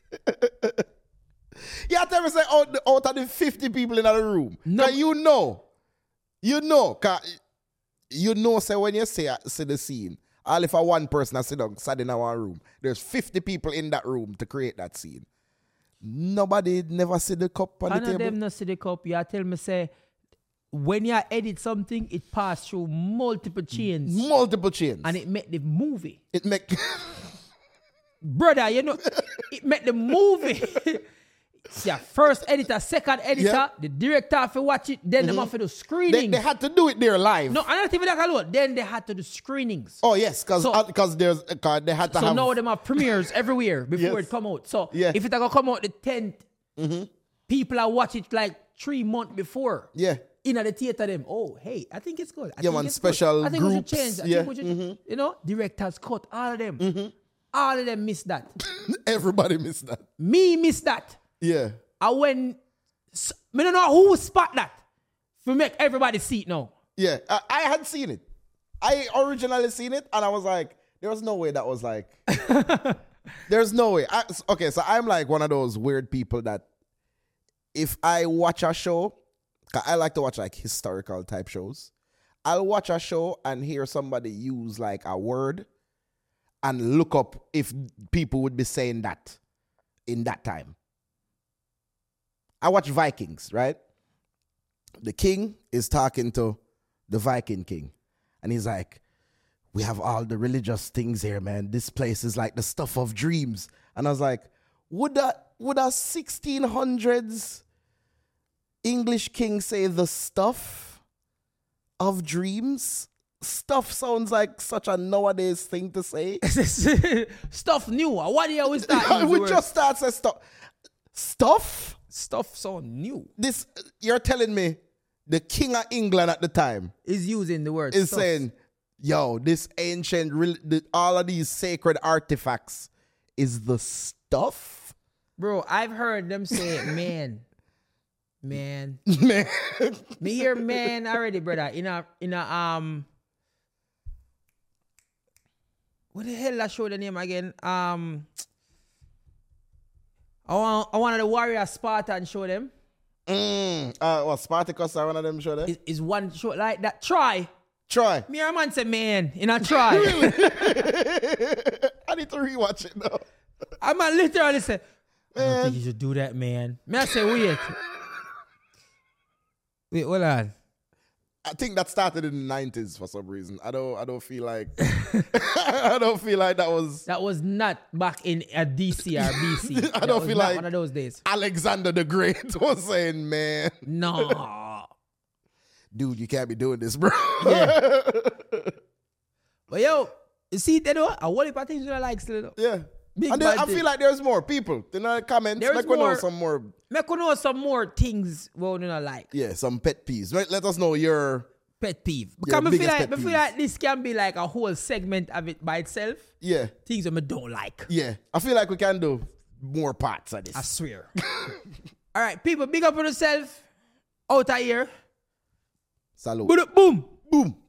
Yeah, tell me say out, the, out of the fifty people in the room. No. No, you know, you know, 'cause you know. Say when you say see the scene, all if a one person has sit down, sat in our room, there's fifty people in that room to create that scene. Nobody never see the cup on I the know table. them not see the cup. You tell me say when you edit something, it pass through multiple chains Multiple chains. and it make the movie. It make Brother, you know, it make the movie. Yeah, first editor, second editor, Yeah. the director have to watch it, then them have to do they, screenings. they had to do it there live. no, I'm not even that alone. Then they had to do screenings. Oh yes, because So- because there's cause they had to So have now them have premieres everywhere before Yes. it come out. So Yeah. if it gonna come out the tenth, people are watch it like three months before. yeah. In the theater, them, oh, hey, I think it's good. I Yeah, think man, it's special good. I think we should groups, change. I yeah, think we should, you know, directors cut, all of them. All of them miss that. Everybody missed that. Me miss that. Yeah. And when, s- me don't know who spot that to make everybody see it now. Yeah. I, I had seen it. I originally seen it and I was like, there was no way that was like there's no way. I, okay, so I'm like one of those weird people that if I watch a show, 'cause I like to watch like historical type shows. I'll watch a show and hear somebody use like a word and look up if people would be saying that in that time. I watch Vikings, right? The king is talking to the Viking king. And he's like, we have all the religious things here, man. This place is like the stuff of dreams. And I was like, would a, would a sixteen hundreds English king say the stuff of dreams? Stuff sounds like such a nowadays thing to say. Stuff new. Why do you always start using the we word? just start saying stuff. stuff? Stuff so new. This, you're telling me the King of England at the time Is using the word is stuff. saying, yo, this ancient, rel- the, all of these sacred artifacts is the stuff? Bro, I've heard them say, man, man. Man. Me hear man already, brother. In a, in a, um, what the hell I show the name again? Um, I want, I wanted the Warrior Spartan show them. Mm. Uh, what, Spartacus or one of them show there? Is, is one show like that. Try. Try. Me or man say, man, in a try. I need to rewatch it now. I'm a literally say, I don't Man. think you should do that, man. Me I say, wait. Wait, hold on. I think that started in the nineties for some reason. I don't I don't feel like I don't feel like that was That was not back in a D C or B C. I That don't was feel not like- one of those days. Alexander the Great was saying, man, No. dude, you can't be doing this, bro. Yeah. But yo, you see, they know a whole heap of things you don't like still. Though. Yeah. Big And then bad I thing. feel like there's more people. In the comments, There's let us know more- some more, Make you know some more things we do not like. yeah, some pet peeves. Let, let us know your, Pet peeve. Your Because I feel biggest like, pet I feel peeves. like this can be like a whole segment of it by itself. yeah, Things that I don't like. yeah. I feel like we can do more parts of this. I swear. All right, people, big up on yourself. Out of here. Salute. Boom. Boom. Boom.